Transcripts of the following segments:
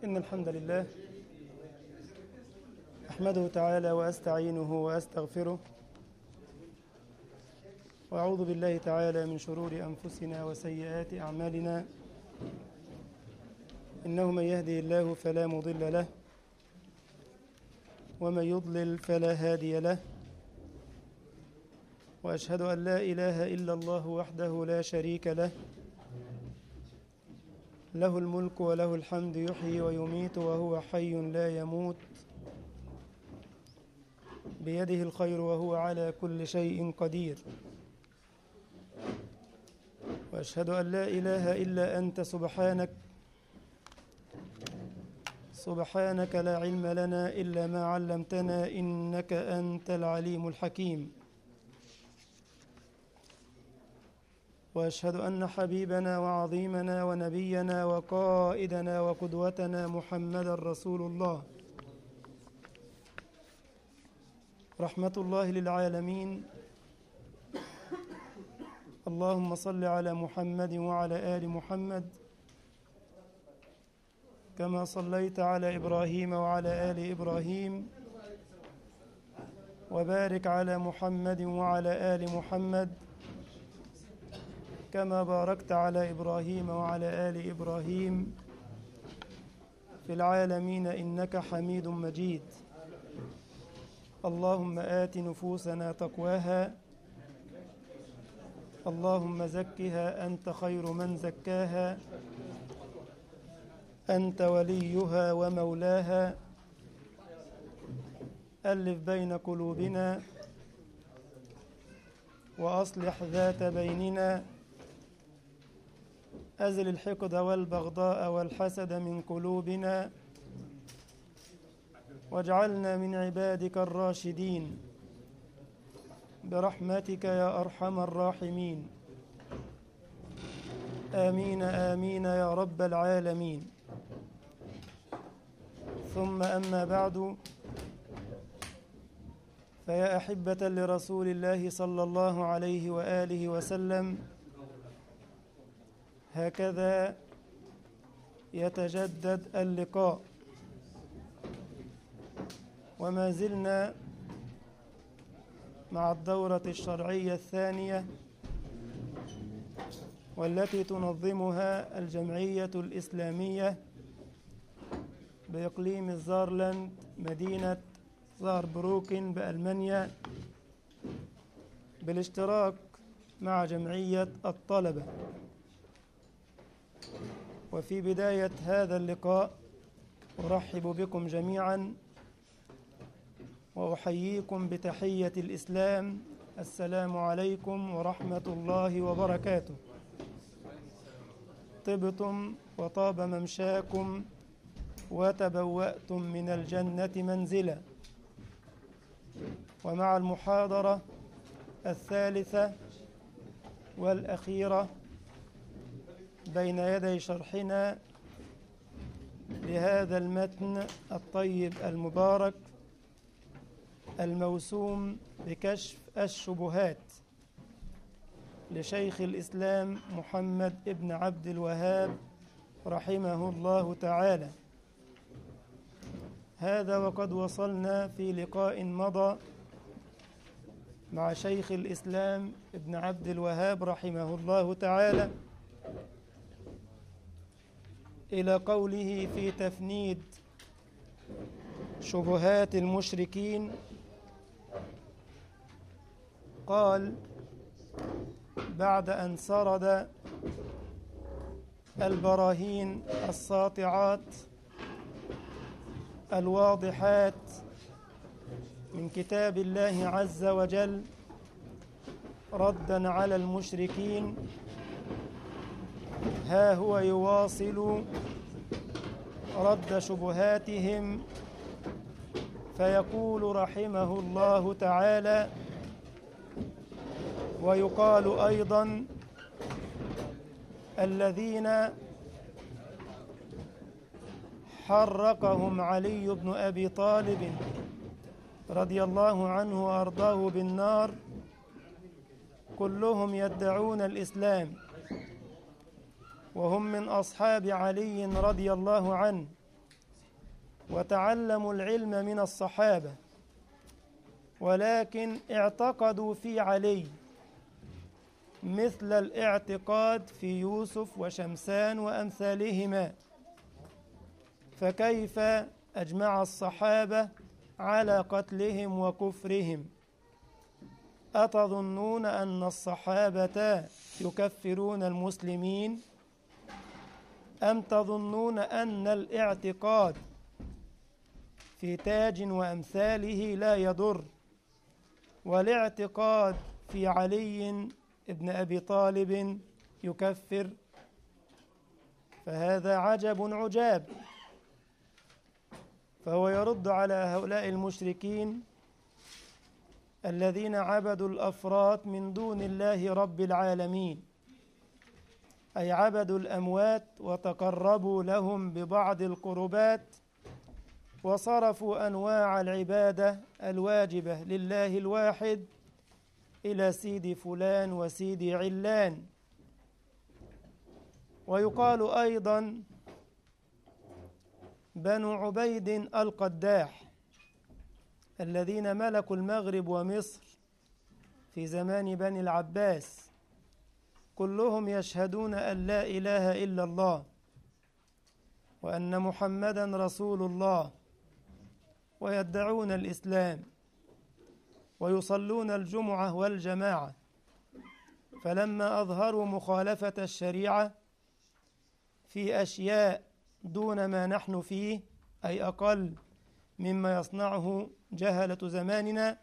إن الحمد لله أحمده تعالى وأستعينه وأستغفره وأعوذ بالله تعالى من شرور أنفسنا وسيئات أعمالنا. إنه من يهدي الله فلا مضل له ومن يضلل فلا هادي له، وأشهد أن لا إله إلا الله وحده لا شريك له، له الملك وله الحمد يحيي ويميت وهو حي لا يموت، بيده الخير وهو على كل شيء قدير. وأشهد أن لا إله إلا أنت سبحانك لا علم لنا إلا ما علمتنا إنك أنت العليم الحكيم. وأشهد أن حبيبنا وعظيمنا ونبينا وقائدنا وقدوتنا محمدا رسول الله، رحمة الله للعالمين. اللهم صل على محمد وعلى آل محمد كما صليت على إبراهيم وعلى آل إبراهيم، وبارك على محمد وعلى آل محمد كما باركت على إبراهيم وعلى آل إبراهيم في العالمين إنك حميد مجيد. اللهم آت نفوسنا تقواها، اللهم زكها أنت خير من زكاها، أنت وليها ومولاها. ألف بين قلوبنا وأصلح ذات بيننا، أزل الحقد والبغضاء والحسد من قلوبنا، واجعلنا من عبادك الراشدين برحمتك يا أرحم الراحمين. آمين آمين يا رب العالمين. ثم أما بعد، فيا أحبة لرسول الله صلى الله عليه وآله وسلم، هكذا يتجدد اللقاء، وما زلنا مع الدورة الشرعية الثانية والتي تنظمها الجمعية الإسلامية بإقليم الزارلاند مدينة زاربروكن بألمانيا، بالاشتراك مع جمعية الطلبة. وفي بداية هذا اللقاء أرحب بكم جميعا وأحييكم بتحية الإسلام: السلام عليكم ورحمة الله وبركاته. طبتم وطاب ممشاكم وتبوأتم من الجنة منزلا. ومع المحاضرة الثالثة والأخيرة بين يدي شرحنا لهذا المتن الطيب المبارك الموسوم بكشف الشبهات لشيخ الإسلام محمد ابن عبد الوهاب رحمه الله تعالى. هذا وقد وصلنا في لقاء مضى مع شيخ الإسلام ابن عبد الوهاب رحمه الله تعالى إلى قوله في تفنيد شبهات المشركين. قال: بعد أن سرد البراهين الساطعات الواضحات من كتاب الله عز وجل ردا على المشركين، ها هو يواصل رد شبهاتهم، فيقول رحمه الله تعالى: ويقال أيضا الذين حرقهم علي بن أبي طالب رضي الله عنه وأرضاه بالنار كلهم يدعون الإسلام، وهم من أصحاب علي رضي الله عنه، وتعلموا العلم من الصحابة، ولكن اعتقدوا في علي مثل الاعتقاد في يوسف وشمسان وأمثالهما، فكيف أجمع الصحابة على قتلهم وكفرهم؟ أتظنون أن الصحابة يكفرون المسلمين؟ أم تظنون أن الاعتقاد في تاج وأمثاله لا يضر، والاعتقاد في علي ابن أبي طالب يكفر؟ فهذا عجب عجاب. فهو يرد على هؤلاء المشركين الذين عبدوا الأفراط من دون الله رب العالمين، أي عبدوا الأموات وتقربوا لهم ببعض القربات، وصرفوا أنواع العبادة الواجبة لله الواحد إلى سيد فلان وسيد علان. ويقال أيضا بنو عبيد القداح الذين ملكوا المغرب ومصر في زمان بني العباس، كلهم يشهدون أن لا إله إلا الله وأن محمدا رسول الله، ويدعون الإسلام ويصلون الجمعة والجماعة. فلما أظهروا مخالفة الشريعة في أشياء دون ما نحن فيه، أي أقل مما يصنعه جهلة زماننا،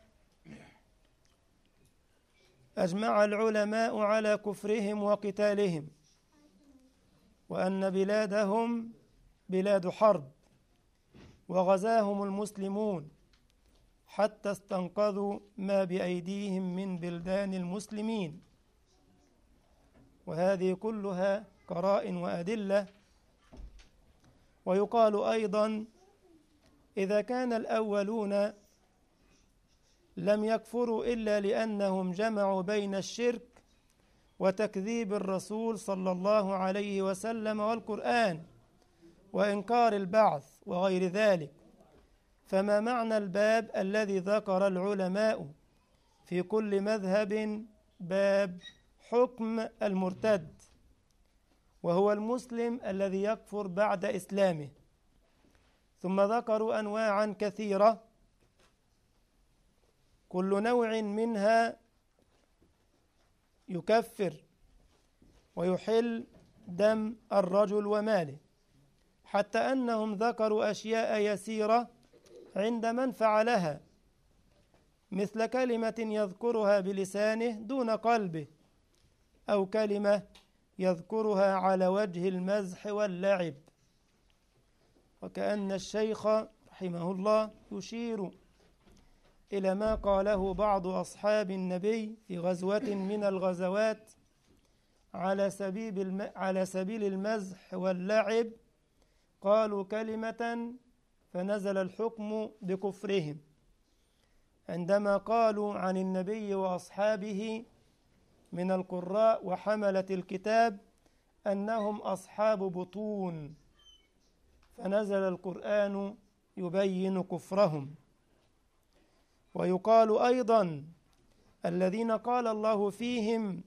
أجمع العلماء على كفرهم وقتالهم، وأن بلادهم بلاد حرب، وغزاهم المسلمون حتى استنقذوا ما بأيديهم من بلدان المسلمين. وهذه كلها قرائن وأدلة. ويقال أيضا إذا كان الأولون لم يكفروا إلا لأنهم جمعوا بين الشرك وتكذيب الرسول صلى الله عليه وسلم والقرآن وإنكار البعث وغير ذلك، فما معنى الباب الذي ذكر العلماء في كل مذهب باب حكم المرتد، وهو المسلم الذي يكفر بعد إسلامه؟ ثم ذكروا أنواعا كثيرة، كل نوع منها يكفر ويحل دم الرجل وماله، حتى أنهم ذكروا أشياء يسيرة عند من فعلها، مثل كلمة يذكرها بلسانه دون قلبه، أو كلمة يذكرها على وجه المزح واللعب. وكأن الشيخ رحمه الله يشير إلى ما قاله بعض أصحاب النبي في غزوة من الغزوات على سبيل المزح واللعب، قالوا كلمة فنزل الحكم بكفرهم، عندما قالوا عن النبي وأصحابه من القراء وحملة الكتاب أنهم أصحاب بطون، فنزل القرآن يبين كفرهم. ويقال أيضا الذين قال الله فيهم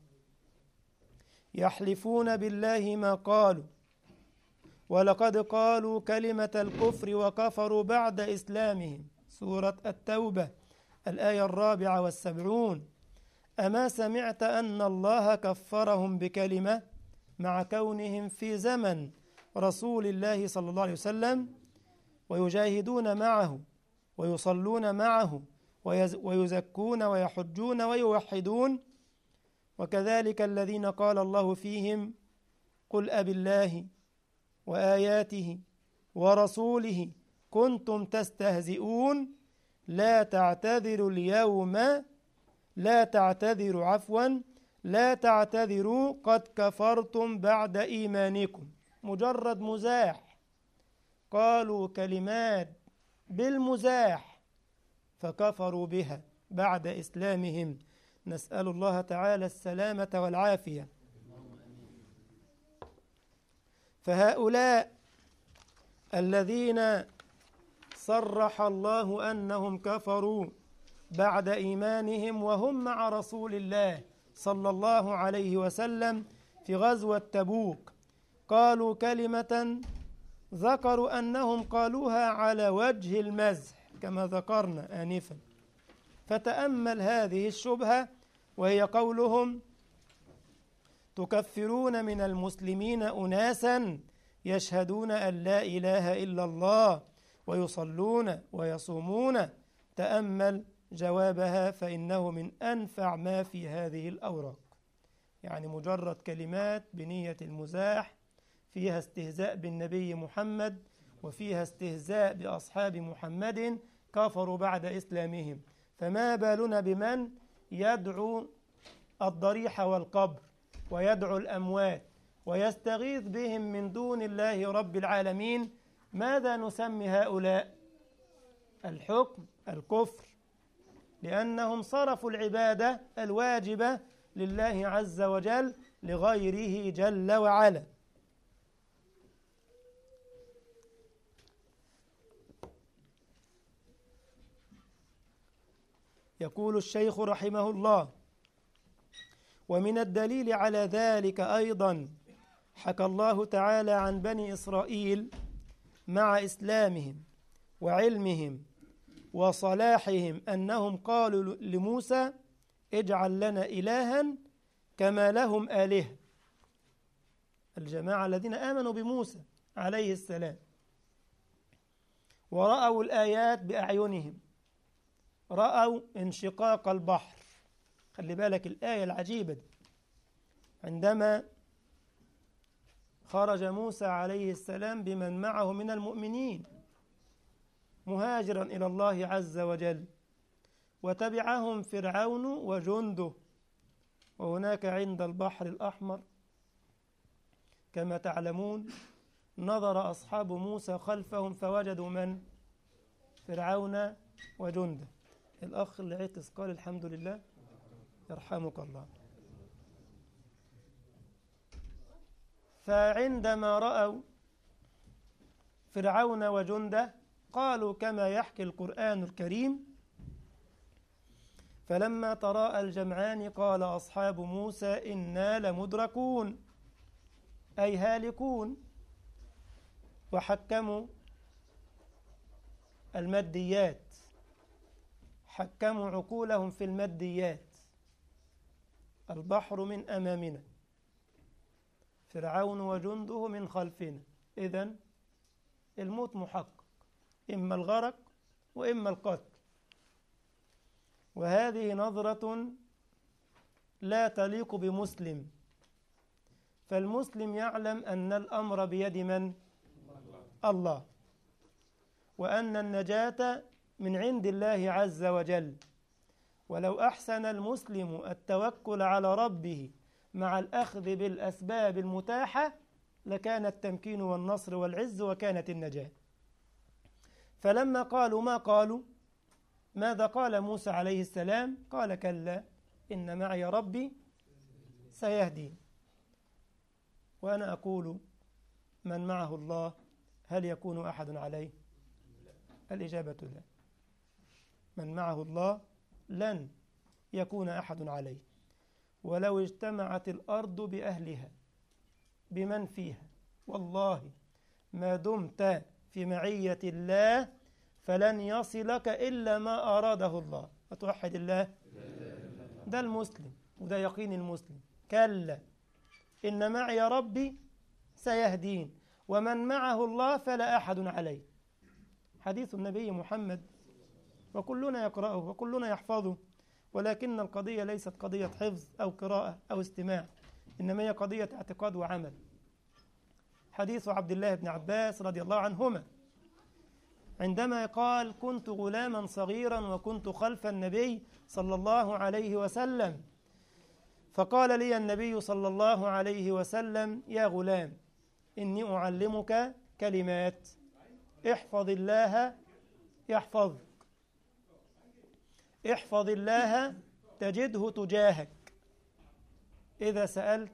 يحلفون بالله ما قالوا ولقد قالوا كلمة الكفر وكفروا بعد إسلامهم، سورة التوبة الآية 74. أما سمعت أن الله كفرهم بكلمة مع كونهم في زمن رسول الله صلى الله عليه وسلم، ويجاهدون معه ويصلون معه ويزكون ويحجون ويوحدون؟ وكذلك الذين قال الله فيهم قل أبي الله وآياته ورسوله كنتم تستهزئون لا تعتذروا اليوم، لا تعتذروا قد كفرتم بعد إيمانكم. مجرد مزاح، قالوا كلمات بالمزاح فكفروا بها بعد إسلامهم، نسأل الله تعالى السلامة والعافية. فهؤلاء الذين صرح الله أنهم كفروا بعد إيمانهم وهم مع رسول الله صلى الله عليه وسلم في غزوة تبوك. قالوا كلمة ذكروا أنهم قالوها على وجه المزح كما ذكرنا آنفا. فتأمل هذه الشبهة، وهي قولهم: تكفرون من المسلمين أناسا يشهدون أن لا إله إلا الله ويصلون ويصومون. تأمل جوابها، فإنه من أنفع ما في هذه الأوراق. يعني مجرد كلمات بنية المزاح، فيها استهزاء بالنبي محمد وفيها استهزاء بأصحاب محمد، كفروا بعد إسلامهم. فما بالنا بمن يدعو الضريح والقبر ويدعو الأموات ويستغيث بهم من دون الله رب العالمين؟ ماذا نسمي هؤلاء؟ الحكم الكفر، لأنهم صرفوا العبادة الواجبة لله عز وجل لغيره جل وعلا. يقول الشيخ رحمه الله: ومن الدليل على ذلك أيضا حكى الله تعالى عن بني إسرائيل مع إسلامهم وعلمهم وصلاحهم أنهم قالوا لموسى: اجعل لنا إلها كما لهم آلهة. الجماعة الذين آمنوا بموسى عليه السلام ورأوا الآيات بأعينهم، رأوا انشقاق البحر. خلي بالك الآية العجيبة دي، عندما خرج موسى عليه السلام بمن معه من المؤمنين مهاجرا إلى الله عز وجل، وتبعهم فرعون وجنده، وهناك عند البحر الأحمر كما تعلمون نظر أصحاب موسى خلفهم فوجدوا من؟ فرعون وجنده. الأخ اللي عطس قال الحمد لله، يرحمك الله. فعندما رأوا فرعون وجنده قالوا كما يحكي القرآن الكريم: فلما تراءى الجمعان قال أصحاب موسى إنا لمدركون، أي هالكون. وحكموا الماديات، حكموا عقولهم في الماديات. البحر من أمامنا، فرعون وجنده من خلفنا، إذن الموت محقق، إما الغرق وإما القتل. وهذه نظرة لا تليق بمسلم، فالمسلم يعلم أن الأمر بيد من؟ الله، وأن النجاة من عند الله عز وجل. ولو أحسن المسلم التوكل على ربه مع الأخذ بالأسباب المتاحة لكان التمكين والنصر والعز وكانت النجاة. فلما قالوا ما قالوا، ماذا قال موسى عليه السلام؟ قال: كلا إن معي ربي سيهدين. وأنا أقول: من معه الله هل يكون أحد عليه؟ الإجابة لا. من معه الله لن يكون أحد عليه، ولو اجتمعت الأرض بأهلها بمن فيها، والله ما دمت في معية الله فلن يصلك إلا ما أراده الله. أتوحد الله؟ ده المسلم، وده يقين المسلم. كلا إن معي ربي سيهدين، ومن معه الله فلا أحد عليه. حديث النبي محمد، وكلنا يقرأه وكلنا يحفظه، ولكن القضية ليست قضية حفظ أو قراءة أو استماع، إنما هي قضية اعتقاد وعمل. حديث عبد الله بن عباس رضي الله عنهما عندما قال: كنت غلاما صغيرا وكنت خلف النبي صلى الله عليه وسلم، فقال لي النبي صلى الله عليه وسلم: يا غلام إني أعلمك كلمات، احفظ الله يحفظك، احفظ الله تجده تجاهك، إذا سألت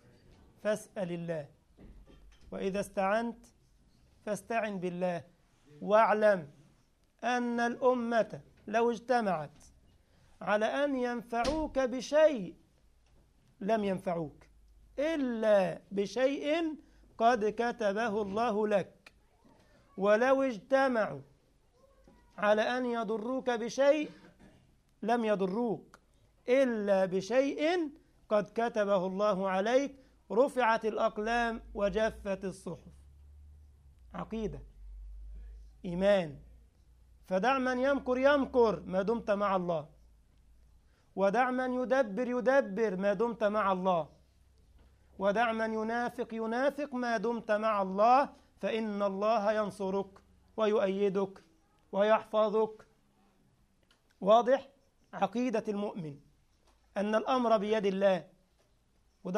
فاسأل الله، وإذا استعنت فاستعن بالله، واعلم أن الأمة لو اجتمعت على أن ينفعوك بشيء لم ينفعوك إلا بشيء قد كتبه الله لك، ولو اجتمعوا على أن يضروك بشيء لم يضروك إلا بشيء قد كتبه الله عليك. رفعت الأقلام وجفت الصحف. عقيدة، إيمان. فدع من يمكر يمكر ما دمت مع الله، ودع من يدبر يدبر ما دمت مع الله، ودع من ينافق ينافق ما دمت مع الله، فإن الله ينصرك ويؤيدك ويحفظك. واضح؟ عقيدة المؤمن أن الأمر بيد الله، وده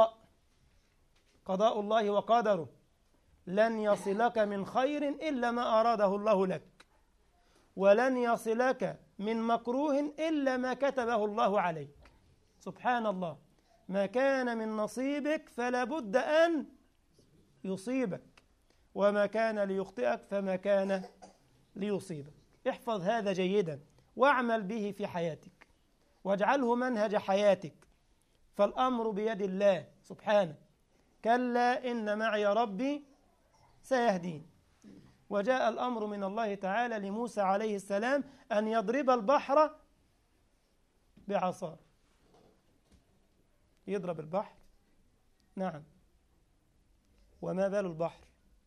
قضاء الله وقدره. لن يصلك من خير إلا ما أراده الله لك، ولن يصلك من مكروه إلا ما كتبه الله عليك. سبحان الله، ما كان من نصيبك فلا بد أن يصيبك، وما كان ليخطئك فما كان ليصيبك. احفظ هذا جيدا واعمل به في حياتك، واجعله منهج حياتك. فالأمر بيد الله سبحانه. كلا إن معي ربي سيهدين. وجاء الأمر من الله تعالى لموسى عليه السلام أن يضرب البحر بعصاه. يضرب البحر؟ نعم. وما بال البحر؟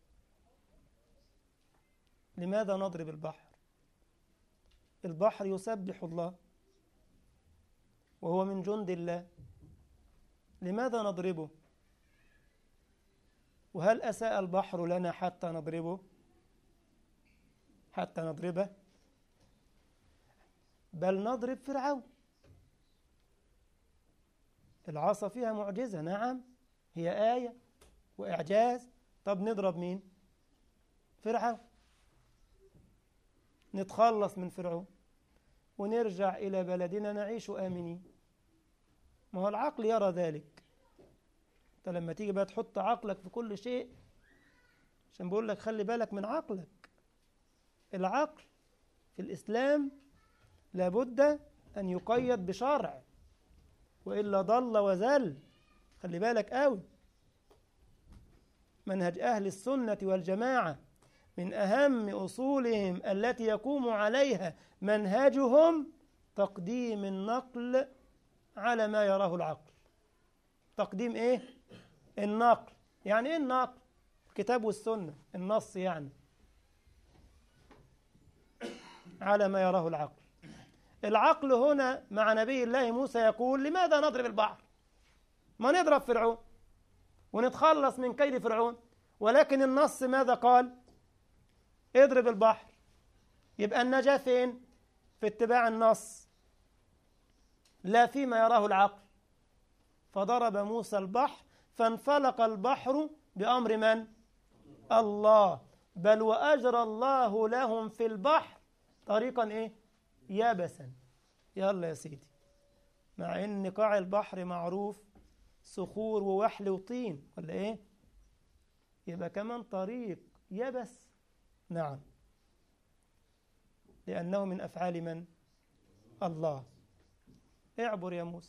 لماذا نضرب البحر؟ البحر يسبح الله وهو من جند الله، لماذا نضربه؟ وهل أساء البحر لنا حتى نضربه؟ حتى نضربه؟ بل نضرب فرعون. العصا فيها معجزة، نعم، هي آية وإعجاز. طب نضرب مين؟ فرعون. نتخلص من فرعون ونرجع إلى بلدنا نعيش آمنين. ما هو العقل يرى ذلك. أنت لما تيجي بقى تحط عقلك في كل شيء، عشان بقول لك خلي بالك من عقلك. العقل في الإسلام لابد أن يقيد بشرع، وإلا ضل وزل. خلي بالك قوي. منهج أهل السنة والجماعة من أهم أصولهم التي يقوم عليها منهجهم تقديم النقل على ما يراه العقل. تقديم إيه؟ النقل. يعني إيه النقل؟ الكتاب والسنة، النص يعني، على ما يراه العقل. العقل هنا مع نبي الله موسى يقول لماذا نضرب البحر؟ ما نضرب فرعون ونتخلص من كيد فرعون. ولكن النص ماذا قال؟ اضرب البحر. يبقى النجاة فين؟ في اتباع النص لا فيما يراه العقل. فضرب موسى البحر فانفلق البحر بأمر من؟ الله. بل وأجرى الله لهم في البحر طريقا إيه؟ يابسا. يلا يا سيدي، مع إن قاع البحر معروف صخور ووحل وطين، ولا إيه؟ يبقى كمان طريق يبس. نعم، لأنه من أفعال من؟ الله. اعبر يا موسى.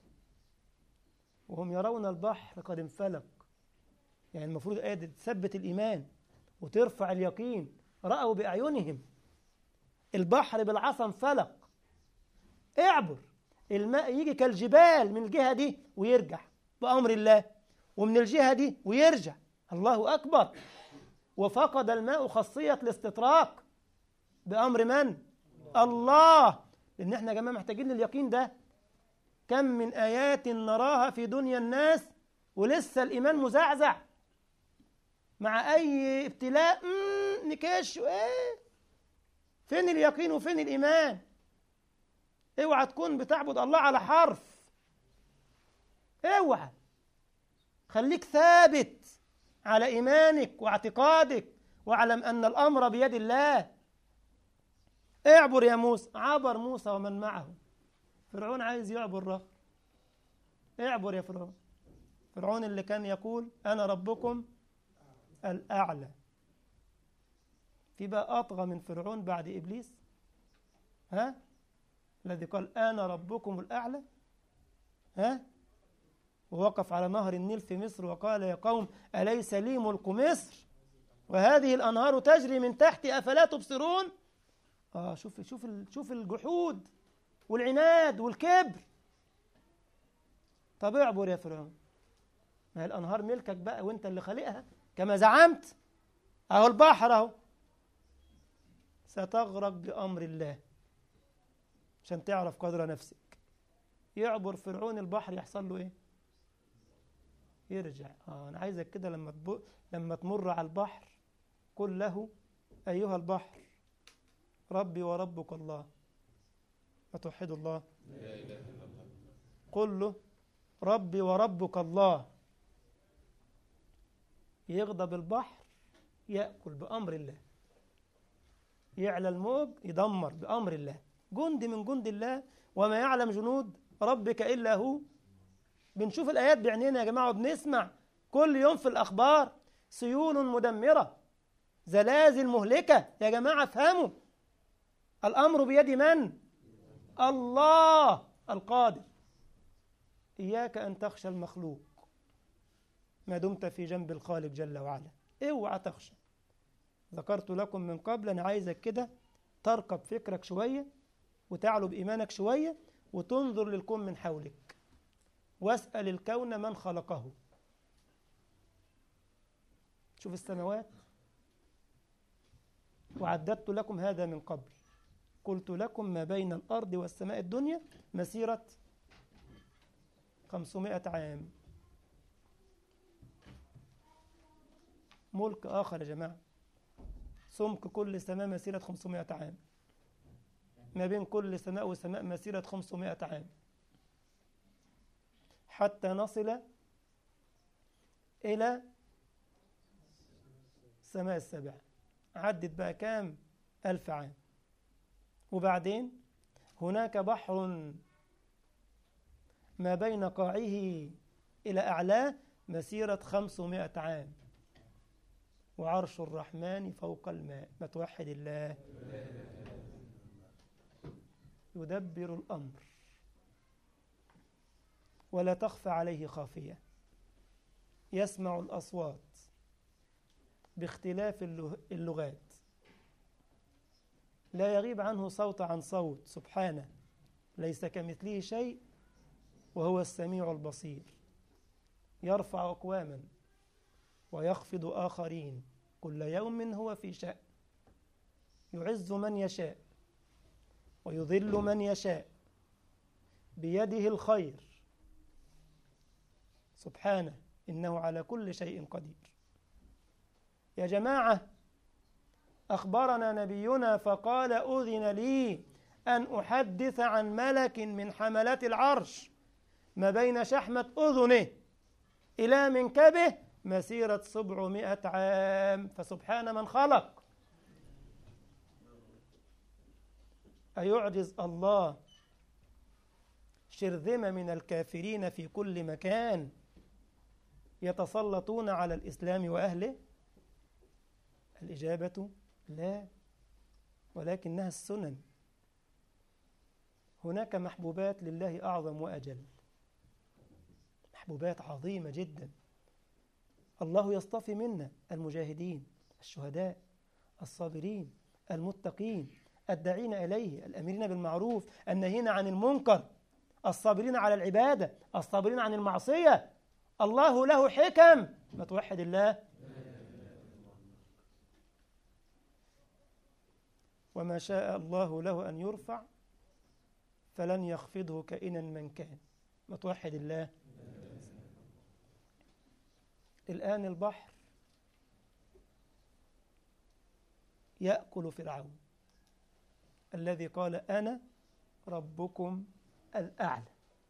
وهم يرون البحر قد انفلق. يعني المفروض آية تثبت الإيمان وترفع اليقين. رأوا بأعينهم البحر بالعصا انفلق. اعبر. الماء يجي كالجبال من الجهة دي ويرجع بأمر الله، ومن الجهة دي ويرجع. الله أكبر. وفقد الماء خاصية الاستطراق بأمر من؟ الله. لأن احنا يا جماعة محتاجين لليقين ده. كم من آيات نراها في دنيا الناس ولسه الإيمان مزعزع مع أي ابتلاء. نكش ايه؟ فين اليقين وفين الإيمان؟ اوعى تكون بتعبد الله على حرف. اوعى. خليك ثابت على إيمانك واعتقادك، واعلم أن الأمر بيد الله. اعبر يا موسى. عبر موسى ومن معه. فرعون عايز يعبر رغم. اعبر يا فرعون. فرعون اللي كان يقول أنا ربكم الأعلى. في بقى أطغى من فرعون بعد إبليس؟ ها؟ الذي قال أنا ربكم الأعلى، ها؟ ووقف على نهر النيل في مصر وقال يا قوم أليس لي ملك مصر وهذه الأنهار تجري من تحتي أفلا تبصرون؟ شوف الجحود والعناد والكبر. طب اعبر يا فرعون، ما هي الأنهار ملكك بقى وانت اللي خالقها كما زعمت. اهو البحر اهو ستغرق بأمر الله، عشان تعرف قدر نفسك. يعبر فرعون البحر يحصل له ايه؟ يرجع. انا عايزك كده لما تمر على البحر قل له ايها البحر ربي وربك الله. فتوحد الله، لا اله الا الله. قل له ربي وربك الله. يغضب البحر يأكل بأمر الله، يعلى الموج يدمر بأمر الله. جند من جند الله، وما يعلم جنود ربك إلا هو. بنشوف الآيات بعينينا يا جماعة، وبنسمع كل يوم في الأخبار سيول مدمرة، زلازل مهلكة. يا جماعة افهموا، الأمر بيد من؟ الله القادر. إياك أن تخشى المخلوق ما دمت في جنب الخالق جل وعلا. اوعى تخشى. ذكرت لكم من قبل، أنا عايزك كده ترقب فكرك شوية وتعلو بإيمانك شوية وتنظر للكون من حولك واسأل الكون من خلقه. شوف السماوات، وعددت لكم هذا من قبل، قلت لكم ما بين الأرض والسماء الدنيا مسيرة 500 عام. ملك آخر يا جماعة، سمك كل سماء مسيرة 500 عام، ما بين كل سماء وسماء مسيرة 500 عام، حتى نصل إلى السماء السابعة. عدت بقى كام؟ 1000 عام. وبعدين هناك بحر ما بين قاعه إلى أعلاه مسيرة 500 عام، وعرش الرحمن فوق الماء. ما توحد الله. يدبر الأمر ولا تخفى عليه خافية، يسمع الأصوات باختلاف اللغات، لا يغيب عنه صوت عن صوت، سبحانه، ليس كمثله شيء وهو السميع البصير. يرفع أقواما ويخفض آخرين، كل يوم هو في شأن، يعز من يشاء ويذل من يشاء، بيده الخير، سبحانه، إنه على كل شيء قدير. يا جماعة، أخبرنا نبينا فقال أذن لي أن أحدث عن ملك من حملات العرش ما بين شحمة أذنه إلى منكبه مسيرة 700 عام. فسبحان من خلق. أيعجز الله شرذمة من الكافرين في كل مكان يتسلطون على الإسلام وأهله؟ الإجابة لا، ولكنها السنن. هناك محبوبات لله أعظم وأجل، محبوبات عظيمة جدا. الله يصطفي منا المجاهدين، الشهداء، الصابرين، المتقين، الداعين إليه، الأمرين بالمعروف، الناهين عن المنكر، الصابرين على العبادة، الصابرين عن المعصية. الله له حكم. ما توحد الله. وما شاء الله له أن يرفع فلن يخفضه كائنا من كان. ما توحد الله. الآن البحر يأكل فرعون الذي قال أنا ربكم الأعلى.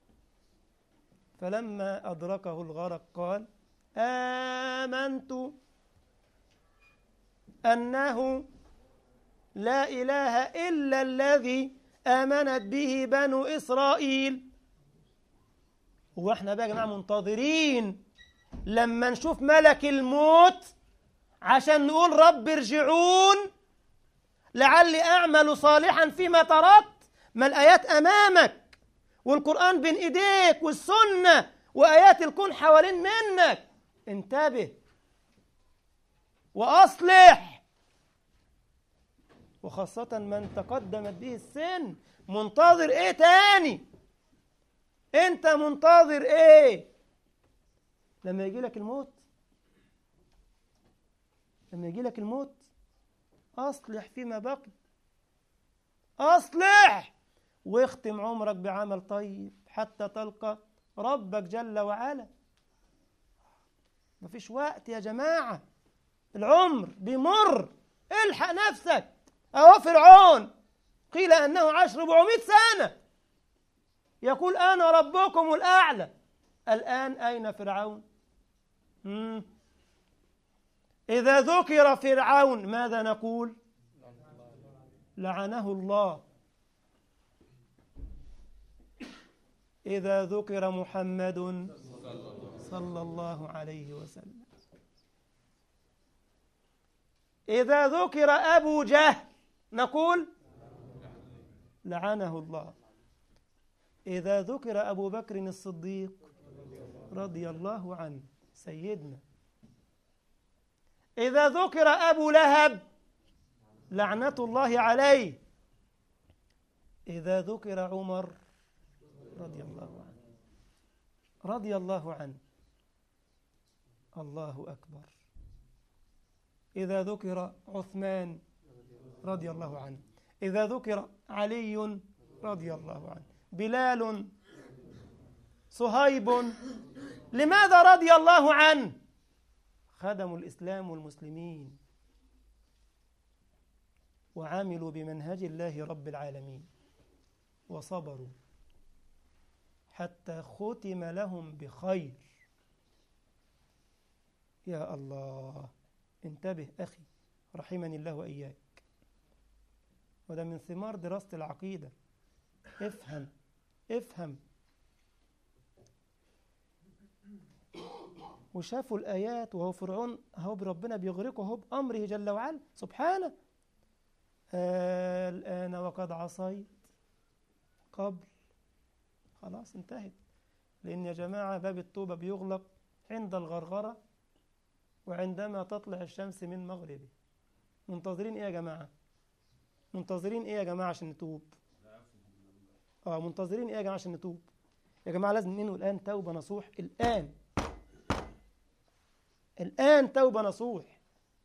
فلما أدركه الغرق قال آمنت أنه لا إله إلا الذي آمنت به بنو إسرائيل. هو احنا بقى يا جماعة منتظرين لما نشوف ملك الموت عشان نقول رب ارجعون؟ لعلي أعمل صالحا فيما تركت. ما الآيات أمامك، والقرآن بين إيديك، والسنة وآيات الكون حوالين منك. انتبه وأصلح، وخاصة من تقدمت به السن. منتظر إيه تاني؟ أنت منتظر إيه؟ لما يجي لك الموت، لما يجي لك الموت أصلح فيما بقي، أصلح واختم عمرك بعمل طيب حتى تلقى ربك جل وعلا. مفيش وقت يا جماعة، العمر بيمر، الحق نفسك. أهو فرعون قيل أنه عاش 400 سنة يقول أنا ربكم الأعلى. الآن أين فرعون؟ إذا ذكر فرعون ماذا نقول؟ لعنه الله. إذا ذكر محمد صلى الله عليه وسلم، إذا ذكر أبو جهل نقول لعنه الله. إذا ذكر أبو بكر الصديق رضي الله عنه سيدنا، إذا ذكر أبو لهب لعنة الله عليه، إذا ذكر عمر رضي الله عنه، رضي الله عنه، الله أكبر. إذا ذكر عثمان رضي الله عنه، إذا ذكر علي رضي الله عنه، بلال، صهيب. لماذا رضي الله عنه؟ خدموا الإسلام والمسلمين وعملوا بمنهج الله رب العالمين وصبروا حتى ختم لهم بخير. يا الله، انتبه أخي رحمني الله وإياك، وده من ثمار دراسة العقيدة. افهم افهم. وشافوا الآيات وهو فرعون هو بربنا بيغرقه هو بأمره جل وعلا سبحانه. الآن وقد عصيت قبل. خلاص انتهت. لأن يا جماعة باب التوبة بيغلق عند الغرغرة وعندما تطلع الشمس من مغربه. منتظرين ايه يا جماعة؟ منتظرين ايه يا جماعة عشان نتوب؟ منتظرين ايه يا جماعة عشان نتوب؟ يا جماعة لازم ننوي الآن توبة نصوح. الآن توبة نصوح.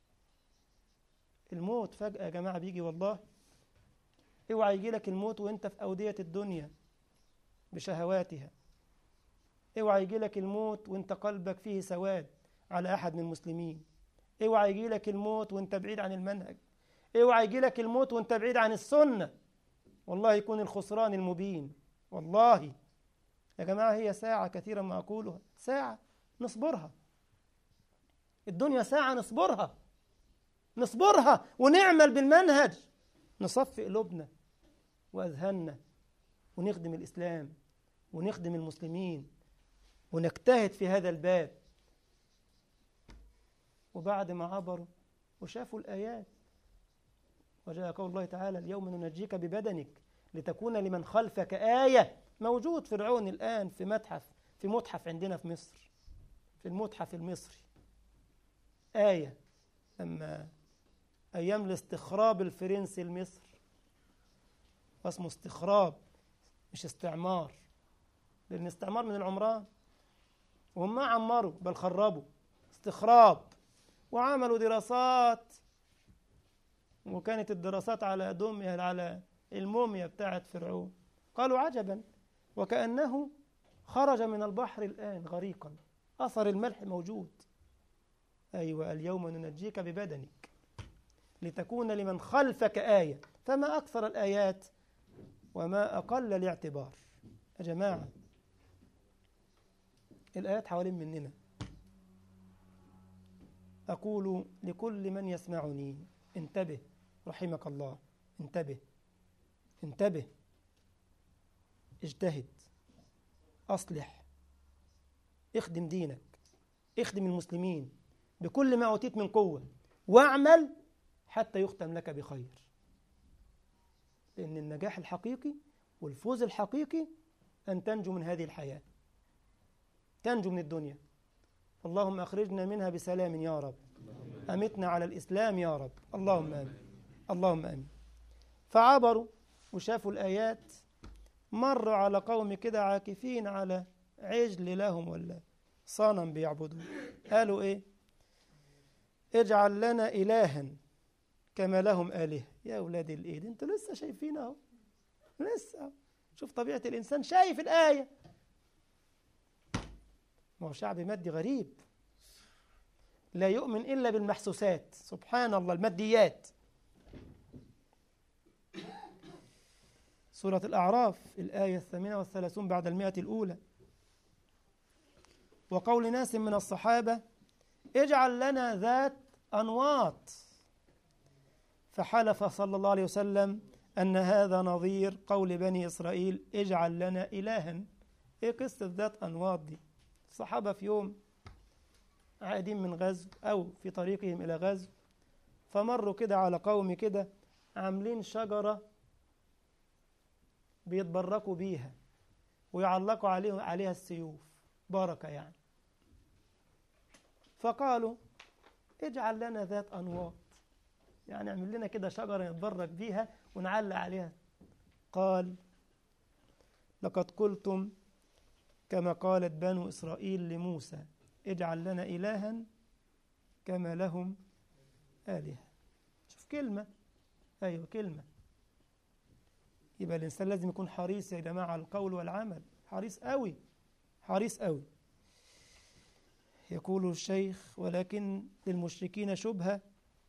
الموت فجأة يا جماعة بيجي والله. اوعى يجي لك الموت وانت في أودية الدنيا بشهواتها. اوعى يجي لك الموت وانت قلبك فيه سواد على أحد من المسلمين. اوعى يجي لك الموت وانت بعيد عن المنهج. اوعى يجي لك الموت وانت بعيد عن السنة. والله يكون الخسران المبين. والله يا جماعة هي ساعة كثيرا ما أقولها، ساعة نصبرها. الدنيا ساعة نصبرها ونعمل بالمنهج، نصفي قلوبنا وأذهاننا ونخدم الإسلام ونخدم المسلمين ونجتهد في هذا الباب. وبعد ما عبروا وشافوا الآيات وجاء قول الله تعالى اليوم ننجيك ببدنك لتكون لمن خلفك آية. موجود فرعون الآن في متحف عندنا في مصر، في المتحف المصري آية لما أيام الاستخراب الفرنسي لمصر، واسمه استخراب مش استعمار، لأن استعمار من العمران وهم ما عمروا بل خربوا. استخراب. وعملوا دراسات، وكانت الدراسات على على الموميا بتاعت فرعون. قالوا عجبا وكأنه خرج من البحر الآن غريقا، أثر الملح موجود. أيوة اليوم ننجيك ببدنك لتكون لمن خلفك آية. فما أكثر الآيات وما أقل الاعتبار يا جماعة. الآيات حوالين مننا. أقول لكل من يسمعني انتبه رحمك الله، انتبه، اجتهد، أصلح، اخدم دينك، اخدم المسلمين بكل ما أوتيت من قوة، واعمل حتى يختم لك بخير. لأن النجاح الحقيقي والفوز الحقيقي أن تنجو من هذه الحياة، تنجو من الدنيا. اللهم أخرجنا منها بسلام يا رب، أمتنا على الإسلام يا رب، اللهم آمين، اللهم آمين. فعبروا وشافوا الآيات، مروا على قوم كده عاكفين على عجل لهم ولا صنم بيعبدوه. قالوا إيه؟ اجعل لنا إلها كما لهم آلهة. يا أولاد الإيد، أنتوا لسه شايفين أهو، لسه شوف طبيعة الإنسان، شايف الآية. ما هو شعب مادي غريب، لا يؤمن إلا بالمحسوسات، سبحان الله، الماديات. سورة الأعراف الآية 38 بعد 100 الأولى. وقول ناس من الصحابة اجعل لنا ذات أنواط، فحلف صلى الله عليه وسلم أن هذا نظير قول بني إسرائيل اجعل لنا إلها. إيه قصة ذات أنواط دي؟ الصحابة في يوم عائدين من غزو أو في طريقهم إلى غزو، فمروا كده على قوم كده عاملين شجرة بيتبركوا بيها ويعلقوا عليها السيوف، بركة يعني. فقالوا اجعل لنا ذات أنواط، يعني اعمل لنا كده شجرة نتبرك بيها ونعلق عليها. قال لقد قلتم كما قالت بنو إسرائيل لموسى اجعل لنا إلها كما لهم آلهة. شوف كلمة، أيوة كلمة. يبقى الإنسان لازم يكون حريص يا جماعة على القول والعمل، حريص قوي، حريص قوي. يقول الشيخ ولكن للمشركين شبهة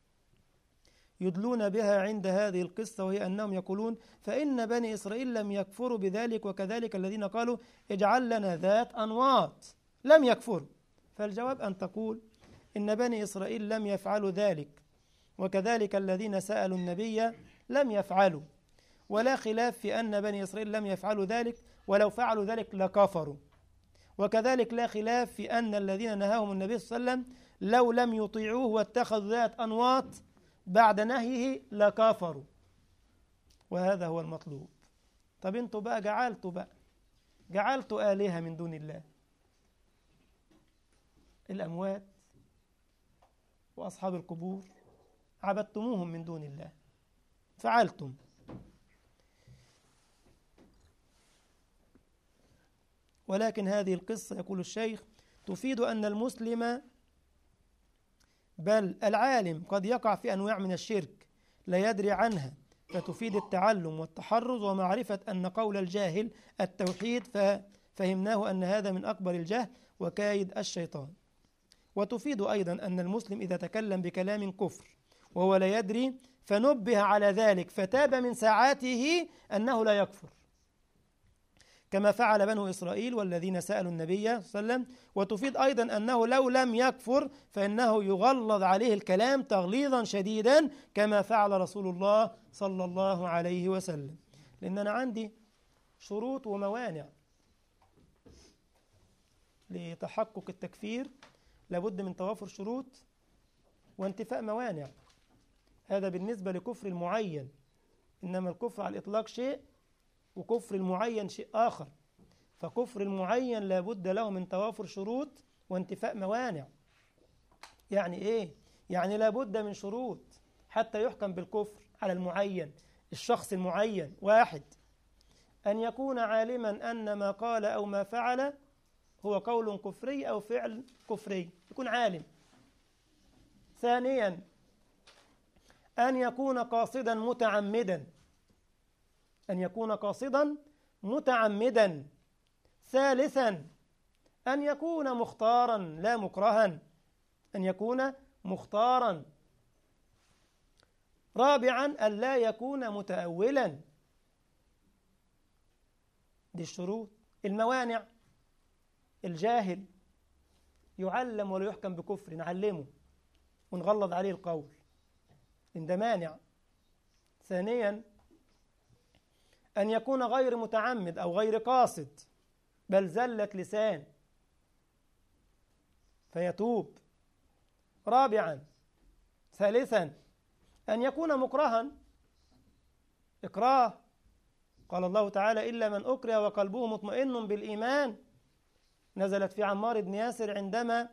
يدلون بها عند هذه القصة، وهي أنهم يقولون فإن بني إسرائيل لم يكفروا بذلك، وكذلك الذين قالوا اجعل لنا ذات أنواط لم يكفروا. فالجواب أن تقول إن بني إسرائيل لم يفعلوا ذلك، وكذلك الذين سألوا النبي لم يفعلوا، ولا خلاف في أن بني إسرائيل لم يفعلوا ذلك، ولو فعلوا ذلك لكفروا. وكذلك لا خلاف في أن الذين نهاهم النبي صلى الله عليه وسلم لو لم يطيعوه واتخذوا ذات أنواط بعد نهيه لكفروا. وهذا هو المطلوب. طب انتوا بقى جعلتوا آلهة من دون الله، الأموات وأصحاب القبور عبدتموهم من دون الله، فعلتم. ولكن هذه القصة يقول الشيخ تفيد أن المسلم بل العالم قد يقع في أنواع من الشرك لا يدري عنها، فتفيد التعلم والتحرز ومعرفة أن قول الجاهل التوحيد، ففهمناه أن هذا من أكبر الجهل وكايد الشيطان. وتفيد أيضا أن المسلم إذا تكلم بكلام كفر وهو لا يدري فنبه على ذلك فتاب من ساعاته أنه لا يكفر، كما فعل بنو إسرائيل والذين سألوا النبي صلى الله عليه وسلم. وتفيد أيضا أنه لو لم يكفر فإنه يغلظ عليه الكلام تغليظا شديدا كما فعل رسول الله صلى الله عليه وسلم. لأن أنا عندي شروط وموانع لتحقق التكفير، لابد من توافر شروط وانتفاء موانع. هذا بالنسبة لكفر المعين، إنما الكفر على الإطلاق شيء وكفر المعين شيء آخر. فكفر المعين لابد له من توافر شروط وانتفاء موانع. يعني إيه؟ يعني لابد من شروط حتى يحكم بالكفر على المعين، الشخص المعين. واحد، أن يكون عالما أن ما قال أو ما فعل هو قول كفري أو فعل كفري، يكون عالم. ثانيا، أن يكون قاصدا متعمدا، أن يكون قاصدا متعمدا. ثالثا، أن يكون مختارا لا مكرها، أن يكون مختارا. رابعا، أن لا يكون متأولا. دي الشروط. الموانع، الجاهل يعلم ولا يحكم بكفر، نعلمه ونغلظ عليه القول، إن ده مانع. ثانيا، أن يكون غير متعمد أو غير قاصد بل زلة لسان فيتوب. رابعا، ثالثا، أن يكون مكرها، إكراه قال الله تعالى إلا من أكره وقلبه مطمئن بالإيمان، نزلت في عمار بن ياسر عندما